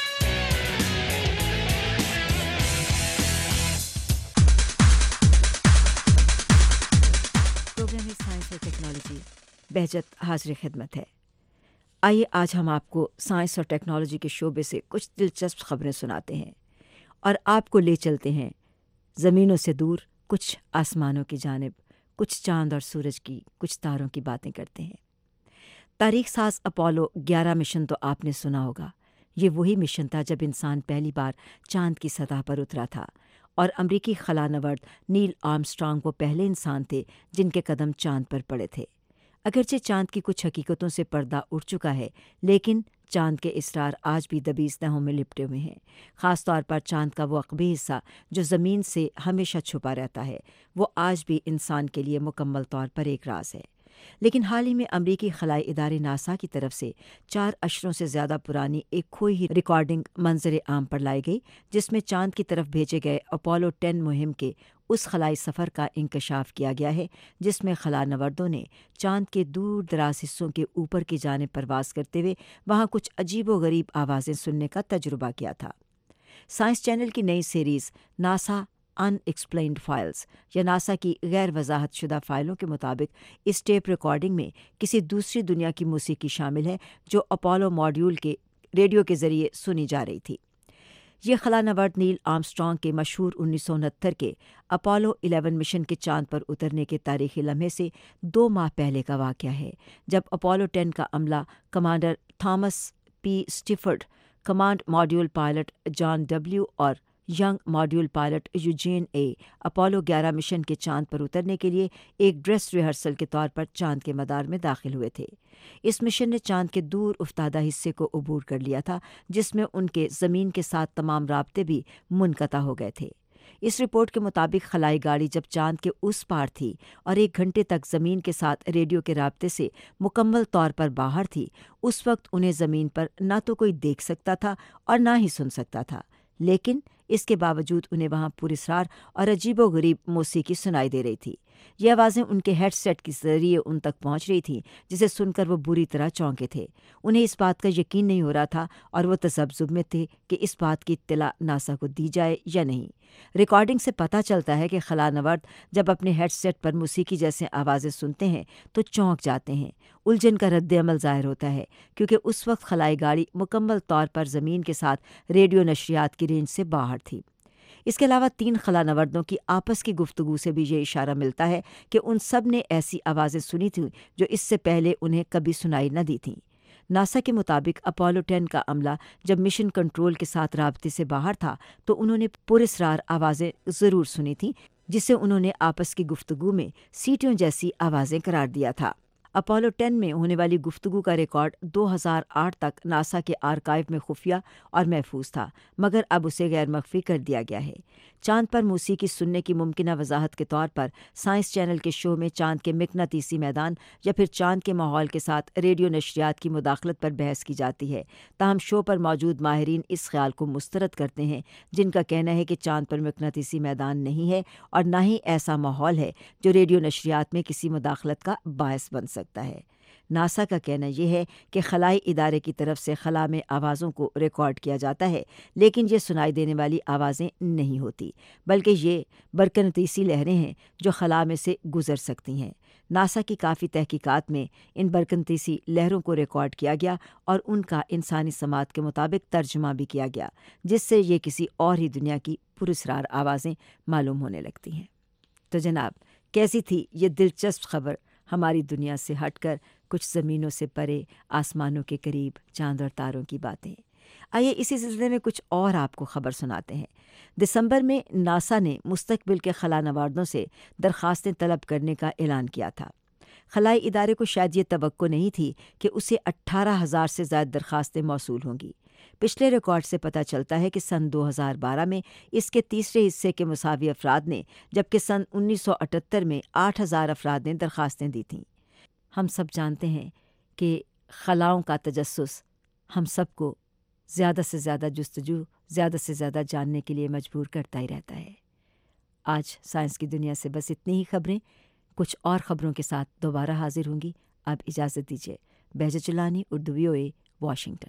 پروگرام سائنس اور ٹیکنالوجی بہجت حاضر خدمت ہے۔ آئیے آج ہم آپ کو سائنس اور ٹیکنالوجی کے شعبے سے کچھ دلچسپ خبریں سناتے ہیں اور آپ کو لے چلتے ہیں زمینوں سے دور، کچھ آسمانوں کی جانب، کچھ چاند اور سورج کی، کچھ تاروں کی باتیں کرتے ہیں۔ تاریخ ساز اپولو گیارہ مشن تو آپ نے سنا ہوگا۔ یہ وہی مشن تھا جب انسان پہلی بار چاند کی سطح پر اترا تھا، اور امریکی خلا نورد نیل آرمسٹرانگ وہ پہلے انسان تھے جن کے قدم چاند پر پڑے تھے۔ اگرچہ چاند کی کچھ حقیقتوں سے پردہ اٹھ چکا ہے، لیکن چاند کے اسرار آج بھی دبی تہوں میں لپٹے ہوئے ہیں، خاص طور پر چاند کا وہ عقبی حصہ جو زمین سے ہمیشہ چھپا رہتا ہے، وہ آج بھی انسان کے لیے مکمل طور پر ایک راز ہے۔ لیکن حال ہی میں امریکی خلائی ادارے ناسا کی طرف سے چار اشروں سے زیادہ پرانی ایک کھوئی ہوئی ریکارڈنگ منظر عام پر لائی گئی، جس میں چاند کی طرف بھیجے گئے اپولو ٹین مہم کے اس خلائی سفر کا انکشاف کیا گیا ہے جس میں خلا نوردوں نے چاند کے دور دراز حصوں کے اوپر کی جانب پرواز کرتے ہوئے وہاں کچھ عجیب و غریب آوازیں سننے کا تجربہ کیا تھا۔ سائنس چینل کی نئی series NASA unexplained files یا ناسا کی غیر وضاحت شدہ فائلوں کے مطابق اس ٹیپ ریکارڈنگ میں کسی دوسری دنیا کی موسیقی شامل ہے جو اپولو ماڈیول کے ریڈیو کے ذریعے سنی جا رہی تھی۔ یہ خلا نورد نیل آرمسٹرانگ کے مشہور انیس سو انہتر کے اپولو الیون مشن کے چاند پر اترنے کے تاریخی لمحے سے دو ماہ پہلے کا واقعہ ہے، جب اپولو ٹین کا عملہ commander Thomas P Stafford, command module pilot John W اور Young module pilot Eugene A Apollo ग्यारह मिशन के चांद पर उतरने के लिए एक ड्रेस रिहर्सल के तौर पर चांद के मदार में दाखिल हुए थे। इस मिशन ने चांद के दूर उफ्तादा हिस्से को अबूर कर लिया था, जिसमें उनके ज़मीन के साथ तमाम राब्ते भी मुनक़ता हो गए थे। इस रिपोर्ट के मुताबिक खलाई गाड़ी जब चांद के उस पार थी और एक घंटे तक ज़मीन के साथ रेडियो के राब्ते से मुकम्मल तौर पर बाहर थी, उस वक्त उन्हें ज़मीन पर ना तो कोई देख सकता था और ना ही सुन सकता था, लेकिन इसके बावजूद उन्हें वहाँ पुरस्रार और अजीबोगरीब मौसीकी सुनाई दे रही थी। ये आवाज़ें उनके हेडसेट के ज़रिए उन तक पहुँच रही थीं, जिसे सुनकर वो बुरी तरह चौंके थे। उन्हें इस बात का यकीन नहीं हो रहा था और वो तज़ब्ज़ुब में थे कि इस बात की इत्तला नासा को दी जाए या नहीं। रिकॉर्डिंग से पता चलता है कि खलानवर्द जब अपने हेडसेट पर मौसीकी जैसे आवाज़ें सुनते हैं तो चौंक जाते हैं। उलझन का रद्द-ए-अमल ज़ाहिर होता है, क्योंकि उस वक्त खलाई गाड़ी मुकम्मल तौर पर ज़मीन के साथ रेडियो नशरियात की रेंज से बाहर थी। इसके अलावा तीन खलानवर्दों की आपस की गुफ्तगू से भी ये इशारा मिलता है कि उन सब ने ऐसी आवाज़ें सुनी थीं जो इससे पहले उन्हें कभी सुनाई न दी थीं। नासा के मुताबिक अपोलो टेन का अमला जब मिशन कंट्रोल के साथ राब्ते से बाहर था तो उन्होंने पुरस्रार आवाज़ें ज़रूर सुनी थीं, जिसे उन्होंने आपस की गुफ्तगू में सीटियों जैसी आवाज़ें करार दिया था। अपोलो टेन में होने वाली गुफ्तगू का रिकॉर्ड दो हज़ार आठ तक नासा के आर्काइव में खुफिया और महफूज था, मगर अब उसे गैर मख्फी कर दिया गया है। चांद पर मौसीकी सुनने की मुमकिना वजाहत के तौर पर साइंस चैनल के शो में चांद के मिकनातीसी मैदान या फिर चांद के माहौल के साथ रेडियो नशरियात की मुदाखलत पर बहस की जाती है। ताहम शो पर मौजूद माहिरीन इस ख्याल को मुस्तरद करते हैं, जिनका कहना है कि चांद पर मिकनातीसी मैदान नहीं है और न ही ऐसा माहौल है जो रेडियो नशरियात में किसी मुदाखलत का बायस बन सकता है। नासा का कहना यह है कि खलाई इदारे की तरफ से खला में आवाज़ों को रिकॉर्ड किया जाता है, लेकिन ये सुनाई देने वाली आवाज़ें नहीं होती, बल्कि ये बरकनतीसी लहरें हैं जो खला में से गुजर सकती हैं। नासा की काफ़ी तहकीकात में इन बरकनतीसी लहरों को रिकॉर्ड किया गया और उनका इंसानी समात के मुताबिक तर्जुमा भी किया गया, जिससे ये किसी और ही दुनिया की पुरस्रार आवाज़ें मालूम होने लगती हैं। तो जनाब, कैसी थी ये दिलचस्प खबर, हमारी दुनिया से हटकर कुछ ज़मीनों से परे, आसमानों के करीब चांद और तारों की बातें। आइए इसी सिलसिले में कुछ और आपको खबर सुनाते हैं। दिसंबर में नासा ने मुस्तकबिल के खलानवार्दों से दरख्वास्तें तलब करने का ऐलान किया था। खलाई इदारे को शायद ये तवक्को नहीं थी कि उसे अट्ठारह हज़ार से ज़्यादा दरख्वास्तें मौसूल होंगी। पिछले रिकॉर्ड से पता चलता है कि सन दो हज़ार बारह में इसके तीसरे हिस्से के मुसावी अफराद ने, जबकि सन उन्नीस सौ अठहत्तर में आठ हज़ार अफराद ने दरख्वास्तें दी थीं। हम सब जानते हैं कि खलाओं का तजस्सुस हम सबको ज़्यादा से ज़्यादा जुस्तजू, ज़्यादा से ज़्यादा जानने के लिए मजबूर करता ही रहता है। आज साइंस की दुनिया से बस इतनी ही खबरें। कुछ और ख़बरों के साथ दोबारा हाजिर होंगी। अब इजाज़त दीजिए। Behjat Jilani, Urdu VOA, Washington.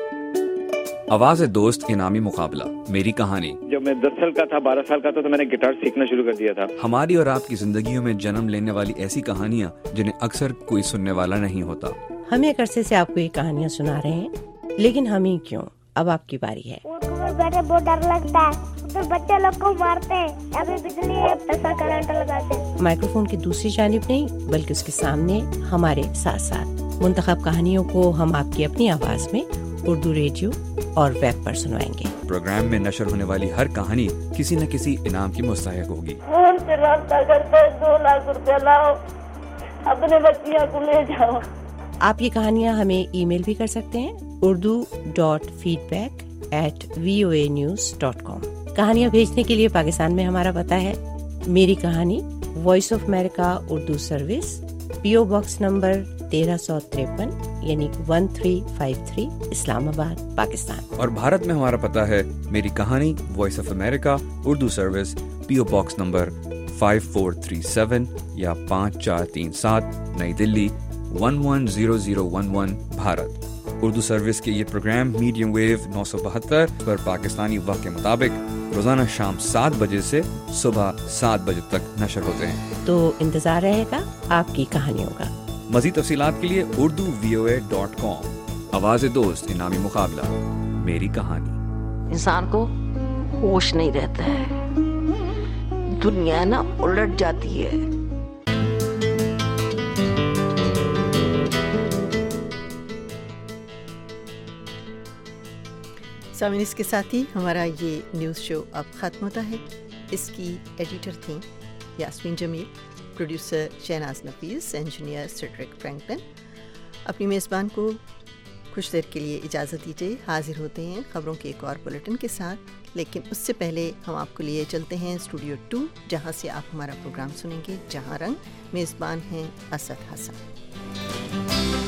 आवाज़ दोस्त इनामी मुकाबला, मेरी कहानी। जब मैं दस साल का था, बारह साल का था, तो मैंने गिटार सीखना शुरू कर दिया था। हमारी और आपकी जिंदगियों में जन्म लेने वाली ऐसी कहानियाँ जिन्हें अक्सर कोई सुनने वाला नहीं होता। हम एक अरसे से आपको ये कहानियाँ सुना रहे हैं, लेकिन हम ही क्यों, अब आपकी बारी है। बैठे बहुत डर लगता है, तो बच्चे लोग को मारते हैं, अभी बिजली ऐसा करंट लगाते हैं। माइक्रोफोन की दूसरी जानिब नहीं, बल्कि उसके सामने हमारे साथ साथ मुंतखब कहानियों को हम आपकी अपनी आवाज में उर्दू रेडियो और वेब पर सुनवाएंगे। प्रोग्राम में नशर होने वाली हर कहानी किसी न किसी इनाम की मुस्तहिक होगी। फोन से रास्ता करते दो लाख रुपया लाओ, अपने बच्चियों को ले जाओ। आप ये कहानियाँ हमें ईमेल भी कर सकते हैं, Urdu dot feedback at V O A news dot com. कहानियाँ भेजने के लिए पाकिस्तान में हमारा पता है मेरी कहानी, voice of America Urdu service, PO box number तेरह सौ तिरपन यानी one three five three, Islamabad, Pakistan. और भारत में हमारा पता है मेरी कहानी, voice of America Urdu service, PO box number five four three seven या पाँच चार तीन सात, नई Delhi one one zero zero one one, Bharat. Urdu service के ये प्रोग्राम मीडियम वेव नौ सौ बहत्तर पर पाकिस्तानी वक्त के मुताबिक रोजाना शाम सात बजे से सुबह सात बजे तक नशर होते हैं। तो इंतजार रहेगा आपकी कहानियों का। मज़ीद तफसीलात के लिए Urdu V O A dot com. आवाज़ दोस्त इनामी मुकाबला, मेरी कहानी। इंसान को होश नहीं रहता है, दुनिया ना उलट जाती है। سامعین، اس کے ساتھ ہی ہمارا یہ نیوز شو اب ختم ہوتا ہے. اس کی ایڈیٹر تھیں Yasmeen Jameel, producer Shahnaz Nafees, engineer Cedric Franklin. اپنی میزبان کو کچھ دیر کے لیے اجازت دیجیے. حاضر ہوتے ہیں خبروں کے ایک اور بلیٹن کے ساتھ، لیکن اس سے پہلے ہم آپ کو لیے چلتے ہیں اسٹوڈیو ٹو، جہاں سے آپ ہمارا پروگرام سنیں گے جہاں رنگ. میزبان ہیں اسد حسن.